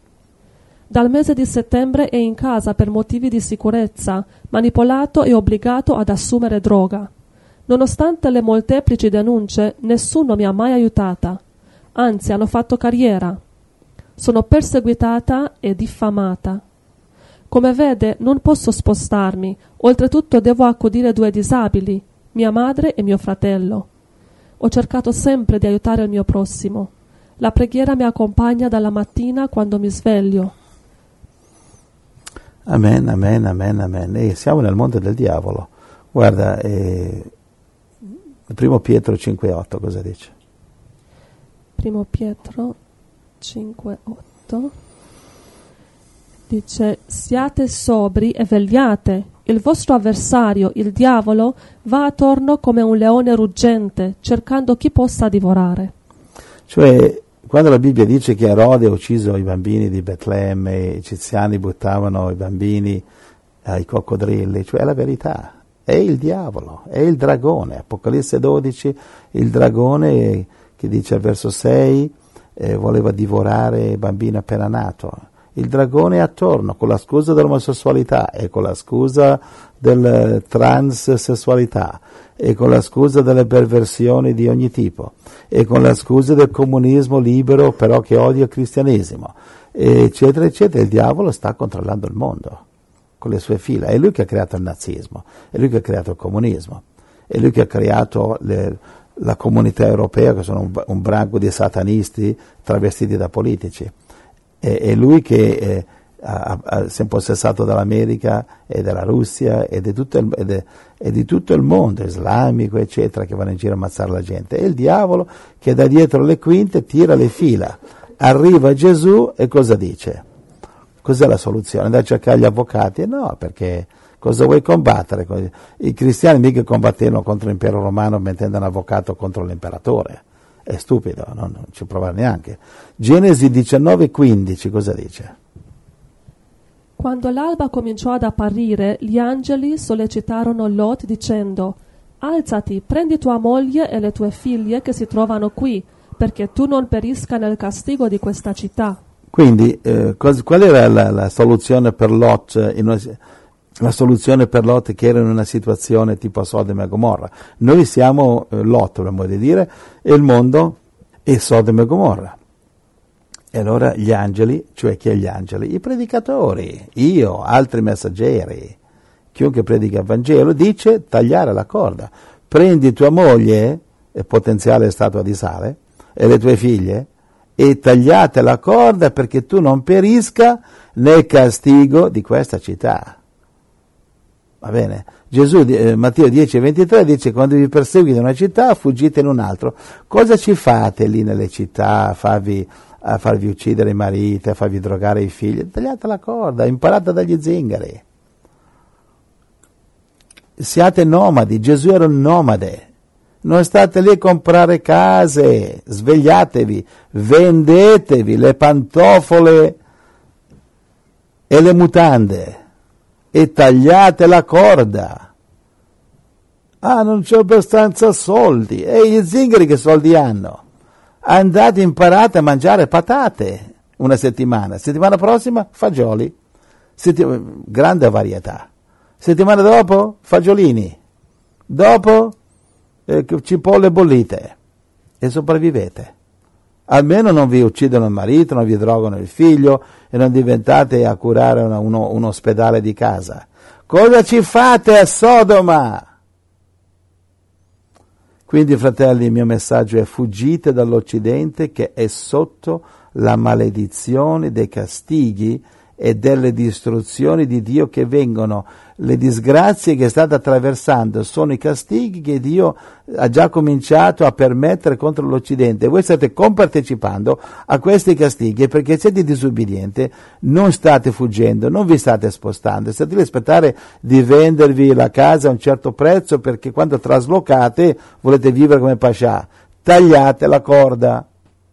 Dal mese di settembre è in casa per motivi di sicurezza, manipolato e obbligato ad assumere droga. Nonostante le molteplici denunce, nessuno mi ha mai aiutata. Anzi, hanno fatto carriera. Sono perseguitata e diffamata. Come vede, non posso spostarmi. Oltretutto devo accudire due disabili, mia madre e mio fratello. Ho cercato sempre di aiutare il mio prossimo. La preghiera mi accompagna dalla mattina quando mi sveglio. Amen, amen, amen, amen. E siamo nel mondo del diavolo. Guarda, eh, primo Pietro cinque otto cosa dice? Primo Pietro cinque otto dice: siate sobri e vegliate. Il vostro avversario, il diavolo, va attorno come un leone ruggente, cercando chi possa divorare. Cioè, quando la Bibbia dice che Erode ha ucciso i bambini di Betlemme e gli egiziani buttavano i bambini ai coccodrilli, cioè è la verità, è il diavolo, è il dragone. Apocalisse dodici, il dragone che dice al verso sei, eh, voleva divorare il bambino appena nato. Il dragone è attorno con la scusa dell'omosessualità e con la scusa del transessualità e con la scusa delle perversioni di ogni tipo e con la scusa del comunismo libero però che odia il cristianesimo, eccetera, eccetera. Il diavolo sta controllando il mondo con le sue fila. È lui che ha creato il nazismo, è lui che ha creato il comunismo, è lui che ha creato le, la comunità europea, che sono un, un branco di satanisti travestiti da politici. È, è lui che eh, ha, ha, si è impossessato dall'America e dalla Russia e di, tutto il, e, de, e di tutto il mondo islamico, eccetera, che vanno in giro a ammazzare la gente. È il diavolo che da dietro le quinte tira le fila. Arriva Gesù e cosa dice? Cos'è la soluzione? Andare a cercare gli avvocati? No, perché cosa vuoi combattere? I cristiani mica combattevano contro l'impero romano mettendo un avvocato contro l'imperatore. È stupido, no? Non ci provare neanche. Genesi diciannove quindici cosa dice? Quando l'alba cominciò ad apparire, gli angeli sollecitarono Lot dicendo: alzati, prendi tua moglie e le tue figlie che si trovano qui, perché tu non perisca nel castigo di questa città. Quindi, eh, cos- qual era la, la soluzione per Lot? In una, la soluzione per Lot che era in una situazione tipo Sodoma e Gomorra. Noi siamo eh, Lot, dovremmo dire, e il mondo è Sodoma e Gomorra. E allora gli angeli, cioè chi è gli angeli? I predicatori, io, altri messaggeri, chiunque predica il Vangelo, dice tagliare la corda. Prendi tua moglie, e potenziale statua di sale, e le tue figlie, e tagliate la corda perché tu non perisca nel castigo di questa città. Va bene? Gesù, eh, Matteo dieci ventitré dice: quando vi perseguite in una città, fuggite in un altro. Cosa ci fate lì nelle città a farvi, a farvi uccidere i mariti, a farvi drogare i figli? Tagliate la corda, imparate dagli zingari. Siate nomadi. Gesù era un nomade. Non state lì a comprare case, svegliatevi, vendetevi le pantofole e le mutande e tagliate la corda. Ah, non c'è abbastanza soldi. E gli zingari che soldi hanno? Andate, imparate a mangiare patate una settimana. Settimana prossima fagioli. Settim- grande varietà. Settimana dopo fagiolini. Dopo eh, cipolle bollite. E sopravvivete. Almeno non vi uccidono il marito, non vi drogano il figlio e non diventate a curare una, uno, un ospedale di casa. Cosa ci fate a Sodoma? Quindi, fratelli, il mio messaggio è: fuggite dall'Occidente che è sotto la maledizione dei castighi e delle distruzioni di Dio che vengono. Le disgrazie che state attraversando sono i castighi che Dio ha già cominciato a permettere contro l'Occidente. Voi state compartecipando a questi castighi perché siete disobbedienti, non state fuggendo, non vi state spostando, state lì a aspettare di vendervi la casa a un certo prezzo perché quando traslocate volete vivere come pascià. Tagliate la corda.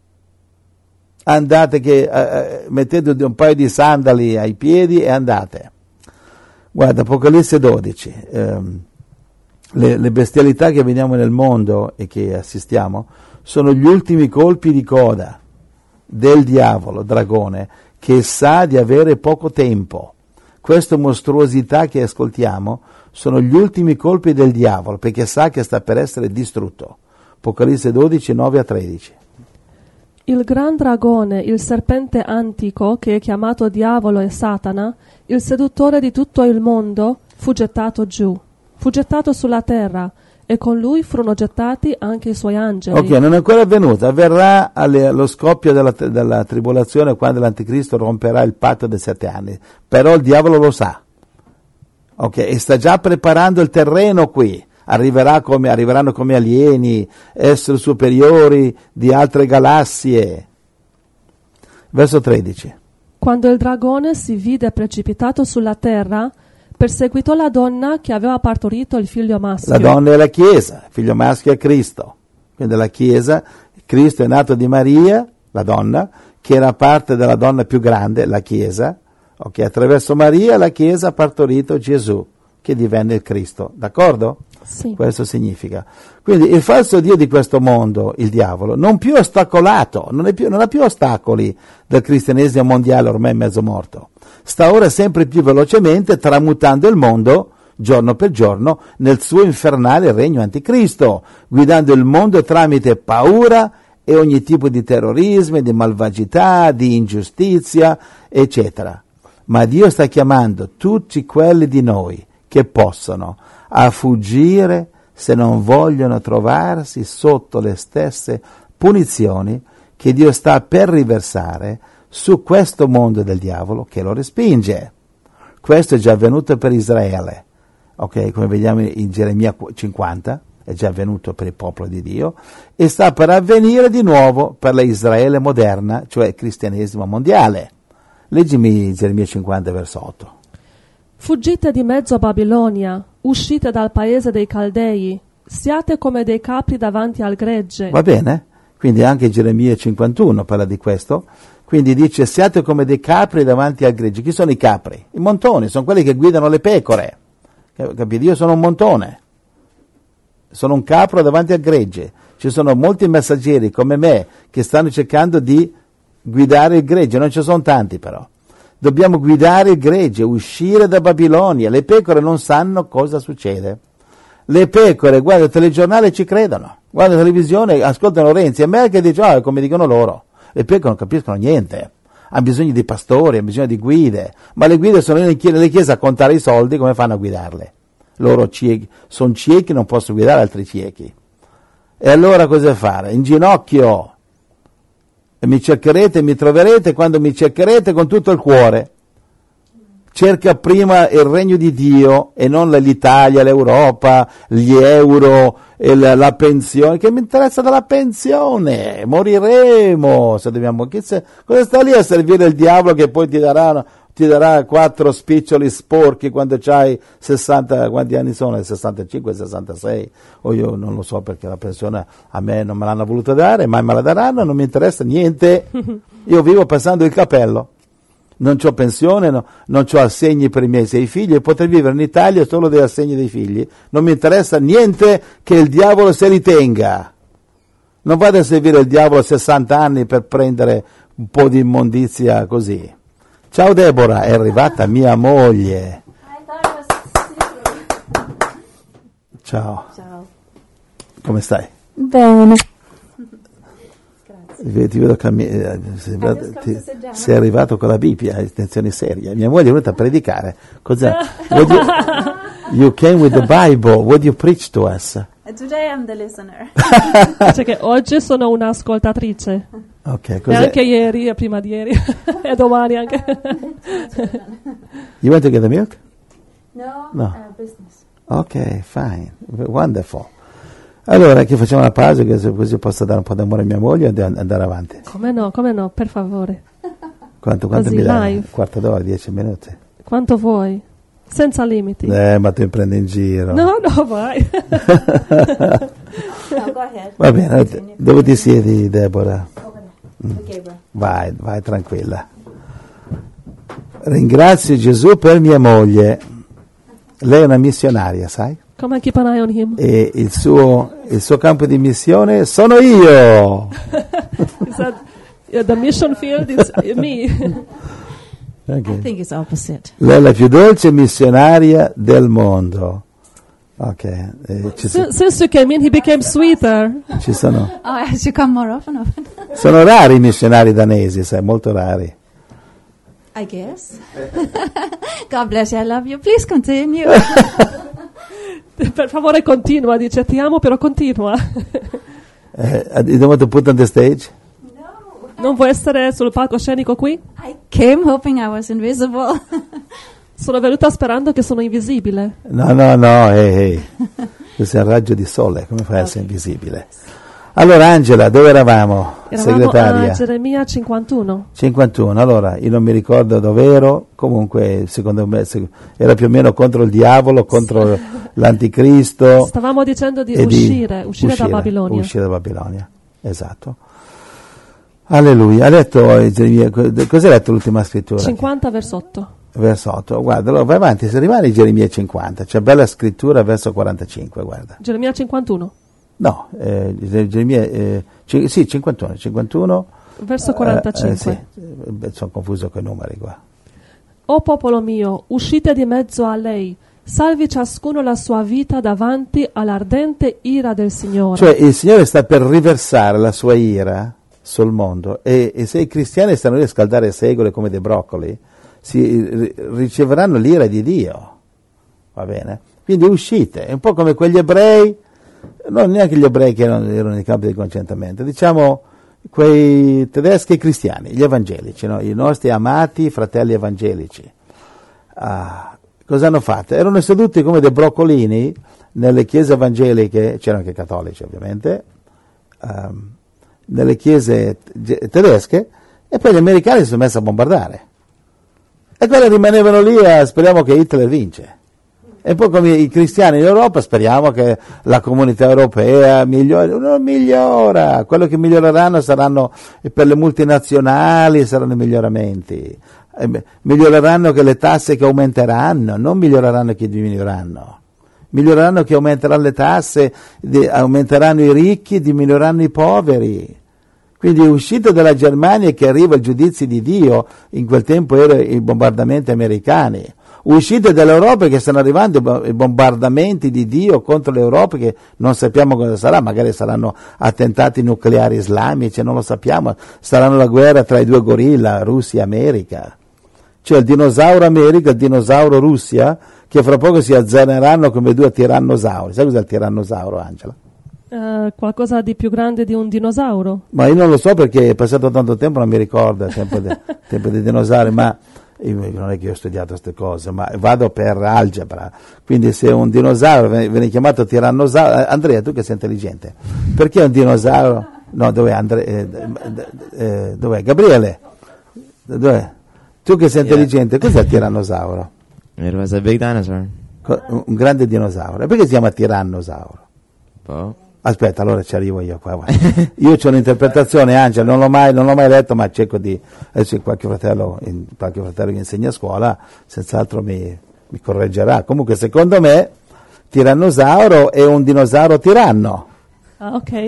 Andate che eh, mettete un paio di sandali ai piedi e andate. Guarda, Apocalisse dodici, ehm, le, le bestialità che vediamo nel mondo e che assistiamo sono gli ultimi colpi di coda del diavolo, dragone, che sa di avere poco tempo. Queste mostruosità che ascoltiamo sono gli ultimi colpi del diavolo perché sa che sta per essere distrutto. Apocalisse dodici, nove a tredici. Il gran dragone, il serpente antico, che è chiamato diavolo e Satana, il seduttore di tutto il mondo, fu gettato giù, fu gettato sulla terra, e con lui furono gettati anche i suoi angeli. Ok, non è ancora avvenuto, avverrà alle, allo scoppio della, della tribolazione, quando l'anticristo romperà il patto dei sette anni, però il diavolo lo sa, ok, e sta già preparando il terreno qui. Arriverà come, arriveranno come alieni, esseri superiori di altre galassie. Verso tredici. Quando il dragone si vide precipitato sulla terra, perseguitò la donna che aveva partorito il figlio maschio. La donna è la Chiesa, il figlio maschio è Cristo. Quindi la Chiesa, Cristo è nato di Maria, la donna, che era parte della donna più grande, la Chiesa. Ok, attraverso Maria la Chiesa ha partorito Gesù, che divenne il Cristo. D'accordo? Sì. Questo significa. Quindi il falso dio di questo mondo, il diavolo, non più ostacolato, non, è più, non ha più ostacoli del cristianesimo mondiale ormai mezzo morto. Sta ora sempre più velocemente tramutando il mondo, giorno per giorno, nel suo infernale regno anticristo, guidando il mondo tramite paura e ogni tipo di terrorismo, di malvagità, di ingiustizia, eccetera. Ma Dio sta chiamando tutti quelli di noi che possono a fuggire se non vogliono trovarsi sotto le stesse punizioni che Dio sta per riversare su questo mondo del diavolo che lo respinge. Questo è già avvenuto per Israele, ok? Come vediamo in Geremia cinquanta, è già avvenuto per il popolo di Dio, e sta per avvenire di nuovo per la Israele moderna, cioè il cristianesimo mondiale. Leggimi Geremia cinquanta, verso otto. Fuggite di mezzo a Babilonia, uscite dal paese dei Caldei, siate come dei capri davanti al gregge. Va bene? Quindi anche Geremia cinquantuno parla di questo. Quindi dice: siate come dei capri davanti al gregge. Chi sono i capri? I montoni, sono quelli che guidano le pecore. Capite? Io sono un montone. Sono un capro davanti al gregge. Ci sono molti messaggeri come me che stanno cercando di guidare il gregge, non ci sono tanti però. Dobbiamo guidare il gregge, uscire da Babilonia. Le pecore non sanno cosa succede. Le pecore guardano il telegiornale e ci credono. Guardano la televisione, ascoltano Renzi e Merkel e dicono: oh, come dicono loro. Le pecore non capiscono niente. Hanno bisogno di pastori, hanno bisogno di guide. Ma le guide sono nelle chiese a contare i soldi, come fanno a guidarle? Loro ciechi, sono ciechi, non possono guidare altri ciechi. E allora cosa fare? In ginocchio. E mi cercherete, mi troverete quando mi cercherete con tutto il cuore. Cerca prima il regno di Dio e non l'Italia, l'Europa, gli euro, e la, la pensione. Che mi interessa della pensione? Moriremo se dobbiamo. Chi se, cosa sta lì a servire il diavolo che poi ti darà, ti darà quattro spiccioli sporchi quando c'hai sessanta, quanti anni sono? sessantacinque, sessantasei? O io non lo so, perché la pensione a me non me l'hanno voluta dare, mai me la daranno, non mi interessa niente. Io vivo passando il capello. non c'ho pensione, no, non c'ho assegni per i miei sei figli e potrei vivere in Italia solo degli assegni dei figli. Non mi interessa niente che il diavolo se li tenga. Non vado a servire il diavolo a sessanta anni per prendere un po' di immondizia così. Ciao Deborah, è arrivata mia moglie. Ciao. Ciao. Come stai? Bene. Grazie. Ti vedo camminare. Ti, sei arrivato con la Bibbia, intenzioni serie. Mia moglie è venuta a predicare. Cos'è? What you, you came with the Bible. What do you preach to us? Today I'm the listener. Cioè che oggi sono un'ascoltatrice. Ok, e anche ieri, e prima di ieri, e domani anche. You want to get the milk? No, No. Uh, business. Ok, fine, wonderful. Allora, che facciamo una pausa così posso dare un po' d'amore a mia moglie e andare avanti. Come no, come no, per favore. Quanto, quanto Così, mi dai? live. Quarto d'ora, dieci minuti? Quanto vuoi, senza limiti. Eh, ma tu mi prendi in giro. No, no, vai. No, go ahead. Va bene, dove ti siedi, Deborah? Over there. With Gabriel. Vai, vai tranquilla. Ringrazio Gesù per mia moglie. Lei è una missionaria, sai? Come keep an eye on him. E il suo, il suo campo di missione sono io. He said, "Yeah, the mission field is me." Okay. I think it's opposite. Lei è la più dolce missionaria del mondo. Ok, eh, ci, so- Since, since you came in, he became sweeter. ci sono, Oh, I should come more often. often. sono rari i missionari danesi, sai, molto rari. I guess. God bless you. I love you. Please continue. Per favore continua, dice ti amo però continua. Eh, you don't want to put on the stage? Non vuoi essere sul palcoscenico qui? I came hoping I was invisible. Sono venuta sperando che sono invisibile. No, no, no, ehi, ehi. Tu sei un raggio di sole, come fai a essere invisibile? Allora, Angela, dove eravamo? Eravamo Segretaria. a Geremia cinquantuno. cinquantuno, allora, io non mi ricordo dove ero, comunque, secondo me, se- era più o meno contro il diavolo, contro l'anticristo. Stavamo dicendo di e uscire, uscire da Babilonia. Uscire da Babilonia, esatto. Alleluia. Ha letto, eh, Geremia, co- cos'hai letto l'ultima scrittura? cinquanta verso otto. Verso otto, guarda, allora vai avanti, se rimane Geremia cinquanta, c'è bella scrittura verso quarantacinque, guarda. Geremia cinquantuno, No, eh, Geremia, eh, ci- sì, cinquantuno, cinquantuno. verso eh, quarantacinque. eh, sì, eh, sono confuso con i numeri qua. O popolo mio, uscite di mezzo a lei, salvi ciascuno la sua vita davanti all'ardente ira del Signore. Cioè il Signore sta per riversare la sua ira sul mondo e, e se i cristiani stanno lì a scaldare segole come dei broccoli, si ri- riceveranno l'ira di Dio, va bene? Quindi uscite, è un po' come quegli ebrei, non neanche gli ebrei che erano, erano nei campi di concentramento, diciamo quei tedeschi cristiani, gli evangelici, no? I nostri amati fratelli evangelici. Ah, cosa hanno fatto? Erano seduti come dei broccolini nelle chiese evangeliche, c'erano anche cattolici ovviamente, ehm, nelle chiese ge- tedesche, e poi gli americani si sono messi a bombardare. E quelli rimanevano lì e speriamo che Hitler vince. E poi come i cristiani in Europa speriamo che la comunità europea migliori. Non migliora, quello che miglioreranno saranno per le multinazionali, saranno i miglioramenti. Eh, miglioreranno che le tasse che aumenteranno, non miglioreranno che diminuiranno. Miglioreranno che aumenteranno le tasse, di, aumenteranno i ricchi, diminuiranno i poveri. Quindi uscite dalla Germania che arriva il giudizio di Dio, in quel tempo erano i bombardamenti americani. Uscite dall'Europa che stanno arrivando i bombardamenti di Dio contro l'Europa che non sappiamo cosa sarà, magari saranno attentati nucleari islamici, non lo sappiamo, saranno la guerra tra i due gorilla, Russia e America. Cioè il dinosauro America e il dinosauro Russia che fra poco si azzereranno come due tirannosauri. Sai cos'è il tirannosauro, Angela? Eh, qualcosa di più grande di un dinosauro. Ma io non lo so perché è passato tanto tempo, non mi ricordo il tempo, de, tempo dei dinosauri, ma io, non è che io ho studiato queste cose, ma vado per algebra, quindi se un dinosauro viene, viene chiamato tirannosauro, Andrea tu che sei intelligente, perché un dinosauro, no dov'è Andrea, eh, eh, dov'è Gabriele, dov'è? Tu che sei intelligente, cos'è il tirannosauro? It was a big dinosaur. Co- Un grande dinosauro, e perché si chiama tirannosauro? Well, Aspetta, allora ci arrivo io qua. Io c'ho un'interpretazione, Angela, non l'ho mai, non l'ho mai letto, ma cerco di, adesso qualche fratello, qualche fratello che insegna a scuola, senz'altro mi, mi correggerà. Comunque, secondo me, tirannosauro è un dinosauro tiranno. Ah, ok.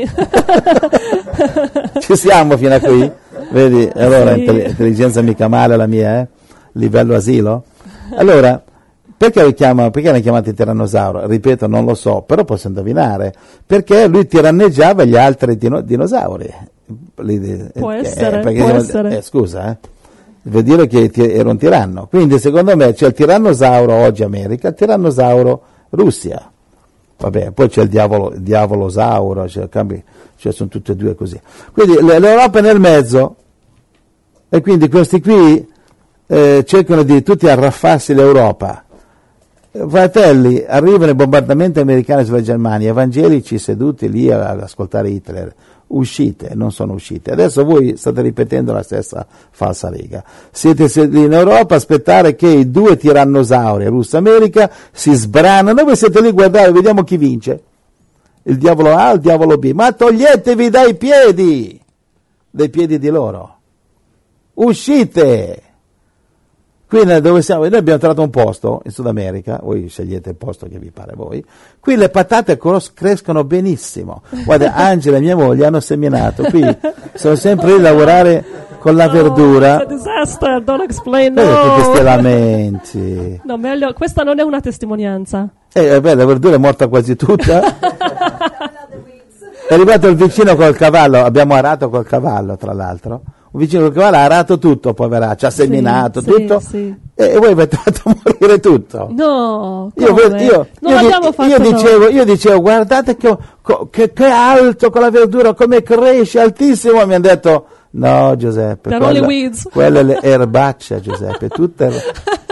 Ci siamo fino a qui? Vedi? Allora, Sì. intelligenza mica male la mia, eh? Livello asilo. Allora, perché lo chiama, perché l'hanno chiamato tirannosauro? Ripeto, non lo so, però posso indovinare. Perché lui tiranneggiava gli altri dino, dinosauri. Può eh, essere, perché, può eh, essere. scusa, eh? Vuol dire che era un tiranno. Quindi, secondo me, c'è il tirannosauro oggi America, il tirannosauro Russia. Vabbè, poi c'è il diavolo, il diavolosauro, c'è, cambi, cioè sono tutte e due così. Quindi l'Europa è nel mezzo, e quindi questi qui eh, cercano di tutti arraffarsi l'Europa. Fratelli, arrivano i bombardamenti americani sulla Germania, evangelici seduti lì ad ascoltare Hitler. Uscite, non sono uscite. Adesso voi state ripetendo la stessa falsa riga. Siete lì in Europa a aspettare che i due tirannosauri, Russia e America, si sbranano. Voi siete lì a guardare, vediamo chi vince. Il diavolo A o il diavolo B. Ma toglietevi dai piedi, dai piedi di loro. Uscite. Qui dove siamo, noi abbiamo trovato un posto in Sud America, voi scegliete il posto che vi pare a voi, qui le patate crescono benissimo. Guarda, Angela e mia moglie hanno seminato, qui sono sempre lì a lavorare con la No, verdura. it's a disaster, don't explain, Vedi no. che queste lamenti. No, meglio, questa non è una testimonianza. Eh, vabbè, la verdura è morta quasi tutta. È arrivato il vicino col cavallo, abbiamo arato col cavallo tra l'altro. Un vicino col cavallo ha arato tutto, poveraccio, ha seminato Sì, tutto, sì, sì. E, e voi avete fatto morire tutto. No, Io, come? io, non io, l'abbiamo di- fatto io noi. dicevo, io dicevo, guardate che, che, che alto con la verdura, come cresce, altissimo. Mi hanno detto, no Giuseppe, They're quella, only weeds. quella è l'erbaccia, Giuseppe, tutte le...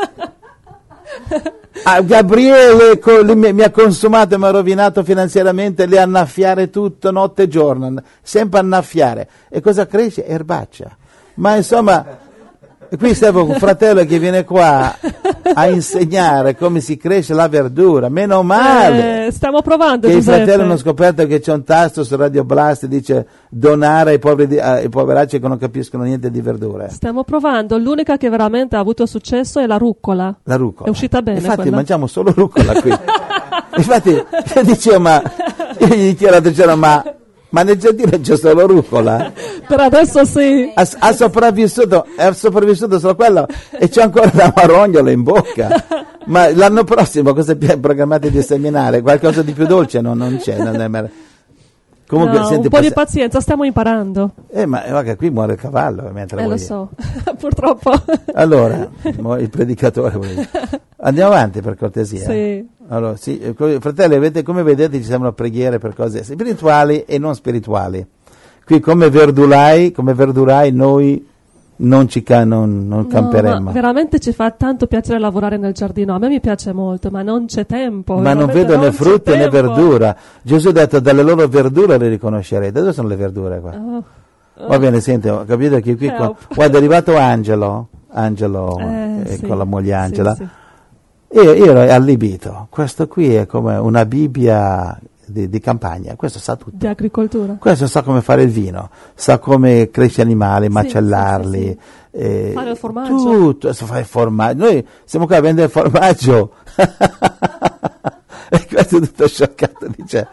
Ah, Gabriele co- lui mi, mi ha consumato e mi ha rovinato finanziariamente, le annaffiare tutto notte e giorno, sempre annaffiare. E cosa cresce? Erbaccia. Ma insomma, qui serve un fratello che viene qua a insegnare come si cresce la verdura. Meno male Eh, stiamo provando, che i Giuseppe. fratelli hanno scoperto che c'è un tasto su Radio Blast e dice donare ai, poveri di- ai poveracci che non capiscono niente di verdure. Stiamo provando. L'unica che veramente ha avuto successo è la rucola. La rucola. È uscita bene Infatti quella. mangiamo solo rucola qui. Infatti io dicevo, ma io gli chiedo, dicevo, ma, ma nel giardino c'è solo rucola? Per adesso sì. Ha, ha sopravvissuto, è sopravvissuto solo quello e c'è ancora la marognola in bocca. Ma l'anno prossimo cosa programmate di seminare? Qualcosa di più dolce? No, non c'è. Non è mer- Comunque, No, senti, un po' di passa- pazienza, stiamo imparando. eh, ma eh, guarda, qui muore il cavallo mentre Eh, voi... lo so, purtroppo. Allora, mo- il predicatore. vuoi- Andiamo avanti per cortesia. Sì. Allora, sì, eh, co- fratelli, avete, come vedete ci sembrano preghiere per cose spirituali e non spirituali. Qui come verdulai, come verdurai noi non ci ca- non, non No, camperemo. ma veramente ci fa tanto piacere lavorare nel giardino. A me mi piace molto, ma non c'è tempo. Ma non veramente vedo né c'è frutta né tempo. verdura. Gesù ha detto dalle loro verdure le riconoscerete. Dove sono le verdure qua? Oh, Va bene, senti, ho capito che qui, qua- Help. guarda, è arrivato Angelo, Angelo eh, eh, sì, con la moglie Angela. sì, sì. Io, io ero allibito. Questo qui è come una Bibbia di, di campagna. Questo sa tutto. Di agricoltura. Questo sa come fare il vino, sa come crescere gli animali, Sì, macellarli. sì, sì, eh, Fare il formaggio. Tutto, sa fare il formaggio. Noi siamo qua a vendere formaggio. E questo è tutto scioccato, dice.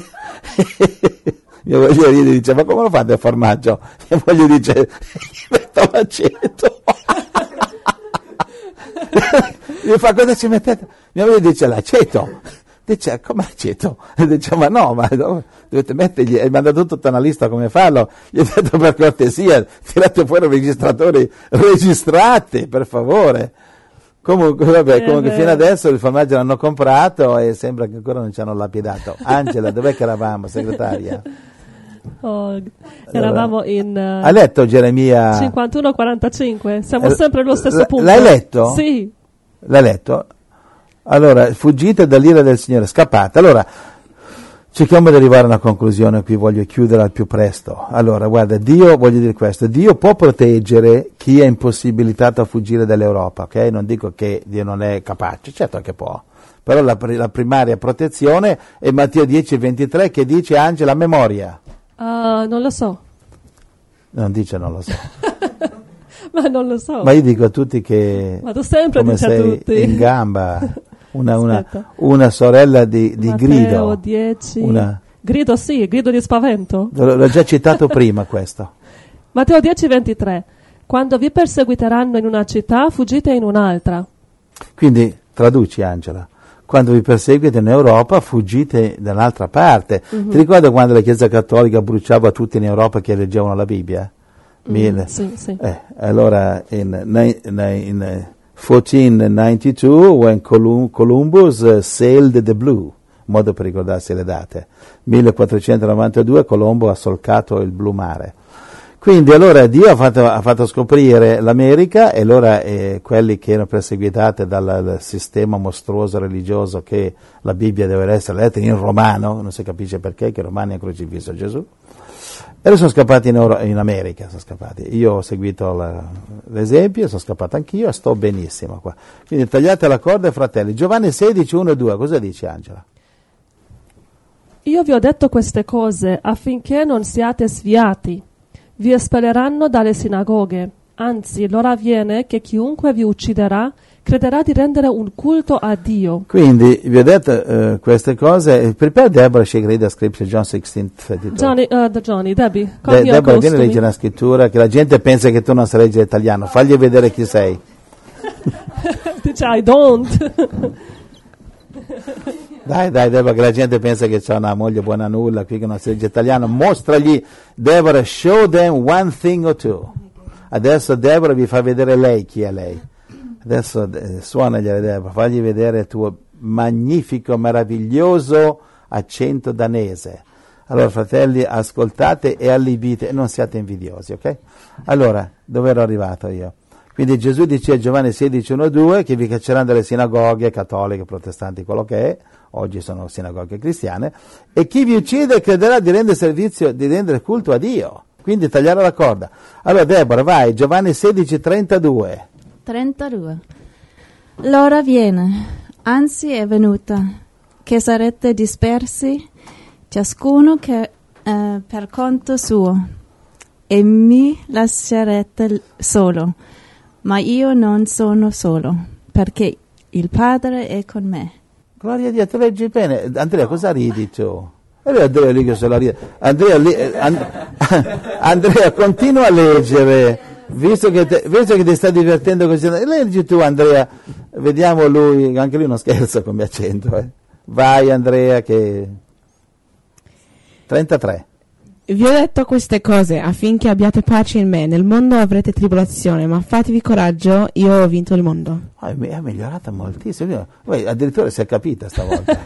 Mia moglie ride, dice, ma come lo fate il formaggio? Mia moglie dice, gli metto l'aceto. Mi fa, cosa ci mettete? Mia moglie dice, l'aceto. Dice, come aceto? E dice, ma no, ma no, dovete mettergli, e mi ha dato tutta una lista come farlo. Gli ho detto, per cortesia, tirate fuori i registratori registrati, per favore. Comunque, vabbè, Eh, comunque beh. fino adesso il formaggio l'hanno comprato e sembra che ancora non ci hanno lapidato. Angela, dov'è che eravamo, segretaria? Oh, eravamo in eh, Hai letto Geremia? cinquantuno quarantacinque. Siamo Eh, sempre allo stesso l- punto. l'hai letto? Sì. L'hai letto? Allora, fuggite dall'ira del Signore, scappate. Allora, cerchiamo di arrivare a una conclusione qui, voglio chiudere al più presto. Allora, guarda, Dio, voglio dire questo, Dio può proteggere chi è impossibilitato a fuggire dall'Europa, ok? Non dico che Dio non è capace, certo che può, però la, la primaria protezione è Matteo dieci ventitré che dice Angela memoria. Uh, non lo so. Non dice non lo so. Ma non lo so. Ma io dico a tutti che Ma tu sempre come dici a sei tutti. in gamba una, una, una sorella di, di Matteo grido. dieci. Una... Grido sì, grido di spavento. L- l'ho già citato prima questo. Matteo dieci ventitré. Quando vi perseguiteranno in una città, fuggite in un'altra. Quindi traduci Angela. Quando vi perseguite in Europa, fuggite da un'altra parte. Mm-hmm. Ti ricordi quando la Chiesa Cattolica bruciava tutti in Europa che leggevano la Bibbia? Mm, sì, sì. Eh, allora in, in, in fourteen ninety-two when Colum- Columbus uh, sailed the blue, modo per ricordarsi le date, millequattrocentonovantadue Colombo ha solcato il blu mare. Quindi allora Dio ha fatto, ha fatto scoprire l'America e allora eh, quelli che erano perseguitati dal, dal sistema mostruoso religioso che la Bibbia deve essere letta in romano, non si capisce perché, che i romani hanno crocifisso Gesù, e sono scappati in, Euro- in America, sono scappati. Io ho seguito la, l'esempio, sono scappato anch'io e sto benissimo qua. Quindi tagliate la corda, fratelli. Giovanni sedici, uno e due, cosa dice Angela? Io vi ho detto queste cose affinché non siate sviati. Vi espelleranno dalle sinagoghe. Anzi, l'ora viene che chiunque vi ucciderà crederà di rendere un culto a Dio. Quindi vi ho detto uh, queste cose. Prepare Deborah, she read the scripture, John sixteen thirty-two. Johnny, uh, the Johnny, Debbie, come De- here Deborah, close vieni a to leggere me. la scrittura, che la gente pensa che tu non sai leggere italiano. Fagli vedere chi sei. Dice, I don't. Dai, dai, Deborah, che la gente pensa che c'è una moglie buona a nulla qui che non si legge italiano. Mostragli, Deborah, show them one thing or two. Adesso Deborah vi fa vedere lei chi è lei. Adesso eh, suonagliele, Deborah, fagli vedere il tuo magnifico, meraviglioso accento danese. Allora, fratelli, ascoltate e allibite, e non siate invidiosi, ok? Allora, dove ero arrivato io? Quindi Gesù dice a Giovanni sedici, uno due che vi cacceranno dalle sinagoghe cattoliche, protestanti, quello che è, oggi sono sinagoghe cristiane, e chi vi uccide crederà di rendere servizio, di rendere culto a Dio. Quindi tagliare la corda. Allora Deborah, vai, Giovanni sedici, trentadue. trentadue. L'ora viene, anzi è venuta, che sarete dispersi, ciascuno che, eh, per conto suo, e mi lascerete solo. Ma io non sono solo, perché il Padre è con me. Gloria a Dio, tu leggi bene. Andrea, cosa ridi tu? E lui Andrea lì che se la ride. Andrea, lì, eh, And- Andrea, continua a leggere, visto che, te, visto che ti sta divertendo così. Leggi tu, Andrea, vediamo lui, anche lui non scherza come accento. Eh. Vai, Andrea, che... trentatré. Vi ho detto queste cose affinché abbiate pace in me. Nel mondo avrete tribolazione, ma fatevi coraggio, io ho vinto il mondo. Oh, è migliorata moltissimo. Poi, addirittura si è capita stavolta.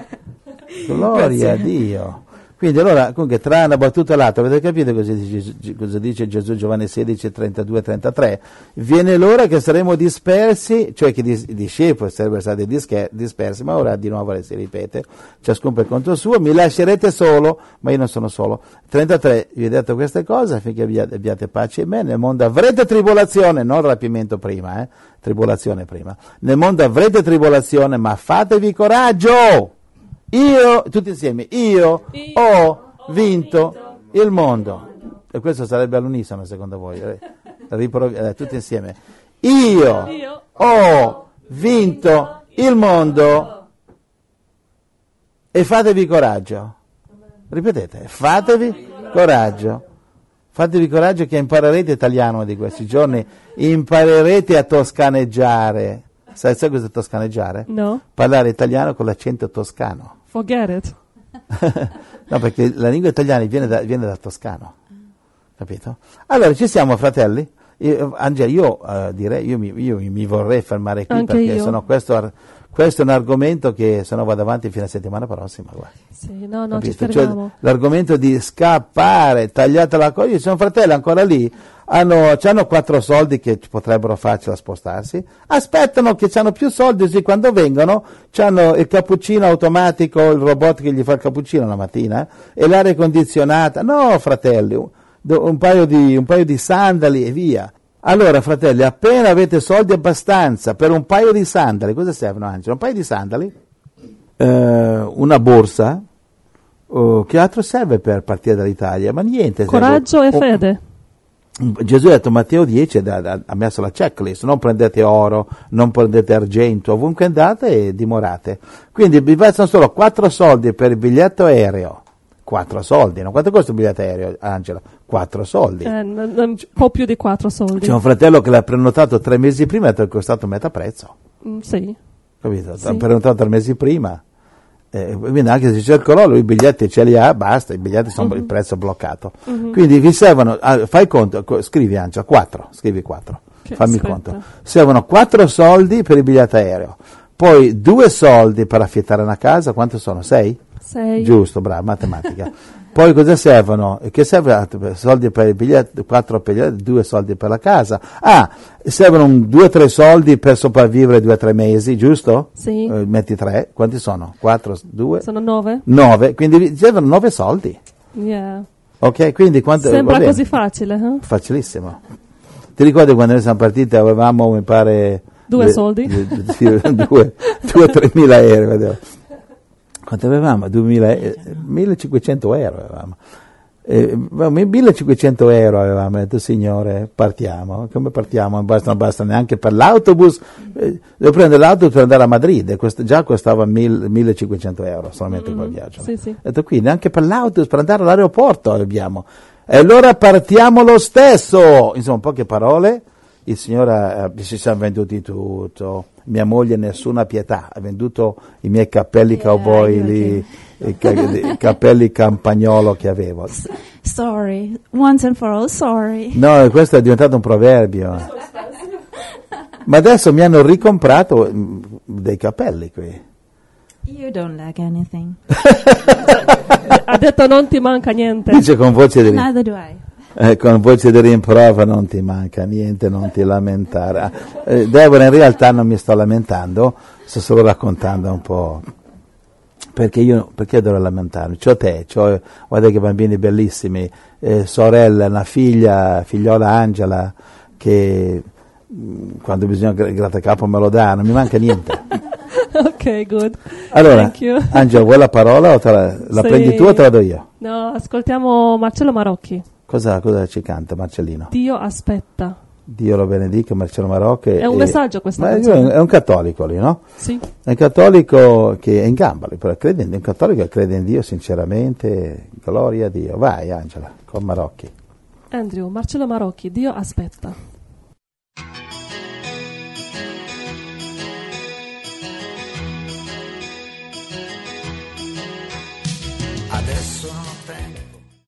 Gloria a Dio. Quindi allora, comunque, tra una battuta e l'altra, avete capito cosa dice, cosa dice Gesù Giovanni sedici, trentadue trentatré? Viene l'ora che saremo dispersi, cioè che i discepoli sarebbero stati discher- dispersi, ma ora di nuovo si ripete, ciascuno per conto suo, mi lascerete solo, ma io non sono solo. trentatré, vi ho detto queste cose affinché abbiate, abbiate pace in me, nel mondo avrete tribolazione, non rapimento prima, eh? Tribolazione prima. Nel mondo avrete tribolazione, ma fatevi coraggio! Io, tutti insieme, io, io ho vinto, vinto il mondo. E questo sarebbe all'unisono secondo voi? Riprovi- eh, tutti insieme. Io, io ho vinto il mondo e fatevi coraggio. Ripetete, fatevi coraggio. Fatevi coraggio che imparerete italiano di questi giorni, imparerete a toscaneggiare. Sai, sai cosa è toscaneggiare? No. Parlare italiano con l'accento toscano. Forget it. No, perché la lingua italiana viene da, viene da toscano, capito? Allora, ci siamo, fratelli? Io, Angela, io uh, direi, io mi, io mi vorrei fermare qui. Anche perché io. Sono questo, questo è un argomento che se no vado avanti fino a settimana prossima. Guarda. Sì, no, no, Capito? ci fermiamo. Cioè, l'argomento di scappare, tagliata la corda, io sono fratelli ancora lì, hanno, hanno quattro soldi che potrebbero farcela spostarsi, aspettano che hanno più soldi, così quando vengono hanno il cappuccino automatico, il robot che gli fa il cappuccino la mattina, e l'aria condizionata. No, fratelli, un, un, paio di, un paio di sandali e via. Allora, fratelli, appena avete soldi abbastanza per un paio di sandali, cosa servono, Angelo? Un paio di sandali? eh, una borsa. Oh, che altro serve per partire dall'Italia? Ma niente. Coraggio serve. e fede. Oh, Gesù ha detto, Matteo dieci da, da, ha messo la checklist, non prendete oro, non prendete argento, ovunque andate e dimorate. Quindi vi bastano solo quattro soldi per il biglietto aereo. Quattro soldi, no? Quanto costa il biglietto aereo, Angela? Quattro soldi. Eh, n- n- un po' più di quattro soldi. C'è un fratello che l'ha prenotato tre mesi prima e è costato metà prezzo. Mm, sì. Capito? Sì. L'ha prenotato tre mesi prima. Eh, quindi anche se cercherò, lui i biglietti ce li ha, basta, i biglietti sono Mhm. il prezzo bloccato. Mhm. Quindi vi servono, ah, fai conto, co- scrivi Angela, quattro, scrivi quattro, Che fammi aspetta. conto. Servono quattro soldi per il biglietto aereo, poi due soldi per affittare una casa, quanto sono? Sei? Sei. Giusto, bravo, matematica. Poi cosa servono? Che serve? Soldi per il biglietto, quattro per il biglietto, due soldi per la casa. Ah, servono un, due o tre soldi per sopravvivere due o tre mesi, giusto? Sì. Eh, metti tre, quanti sono? Quattro, due? Sono nove? Nove, quindi vi servono nove soldi. Yeah. Ok, quindi quanto... va Sembra bene. così facile, eh? Facilissimo. Ti ricordi quando noi siamo partiti avevamo, mi pare... Due le- soldi? le- sì, due, due o tre mila euro. vedevo. Quanto avevamo? duemila, eh, millecinquecento euro avevamo. Eh, millecinquecento euro avevamo, ho detto signore partiamo, come partiamo? Non basta, non basta neanche per l'autobus, eh, devo prendere l'autobus per andare a Madrid, e cost- già costava mille, millecinquecento euro solamente Mm, quel viaggio. sì, sì. Ho detto qui neanche per l'autobus, per andare all'aeroporto abbiamo. E allora partiamo lo stesso, insomma, in poche parole, il signore eh, ci siamo venduti tutto, mia moglie nessuna pietà, ha venduto i miei capelli Yeah, cowboy io lì, i, ca- i capelli campagnolo che avevo. Sorry, once and for all, sorry. No, questo è diventato un proverbio. Ma adesso mi hanno ricomprato mm, dei capelli qui. You don't lack anything. Ha detto non ti manca niente. Dice con voce di, Neither do I. eh, con voce di rimprovero, non ti manca niente, non ti lamentare. Eh, Deborah, in realtà non mi sto lamentando, sto solo raccontando un po'. Perché io perché devo lamentarmi? C'ho te, c'ho, guarda che bambini bellissimi, eh, sorella, una figlia, figliola Angela, che mh, quando bisogna gra- grattacapo me lo dà, non mi manca niente. Ok, good. Allora, Thank you. Angela, vuoi la parola o te la, la Sì. prendi tu o te la do io? No, ascoltiamo Marcello Marocchi. Cosa, cosa ci canta Marcellino? Dio aspetta. Dio lo benedica, Marcello Marocchi. È un messaggio questa ma canzone. è un cattolico lì, no? Sì. È un cattolico che è in gamba, lì, però crede, è un cattolico che crede in Dio sinceramente, gloria a Dio. Vai Angela, con Marocchi. Andrew, Marcello Marocchi, Dio aspetta. Adesso non ho tempo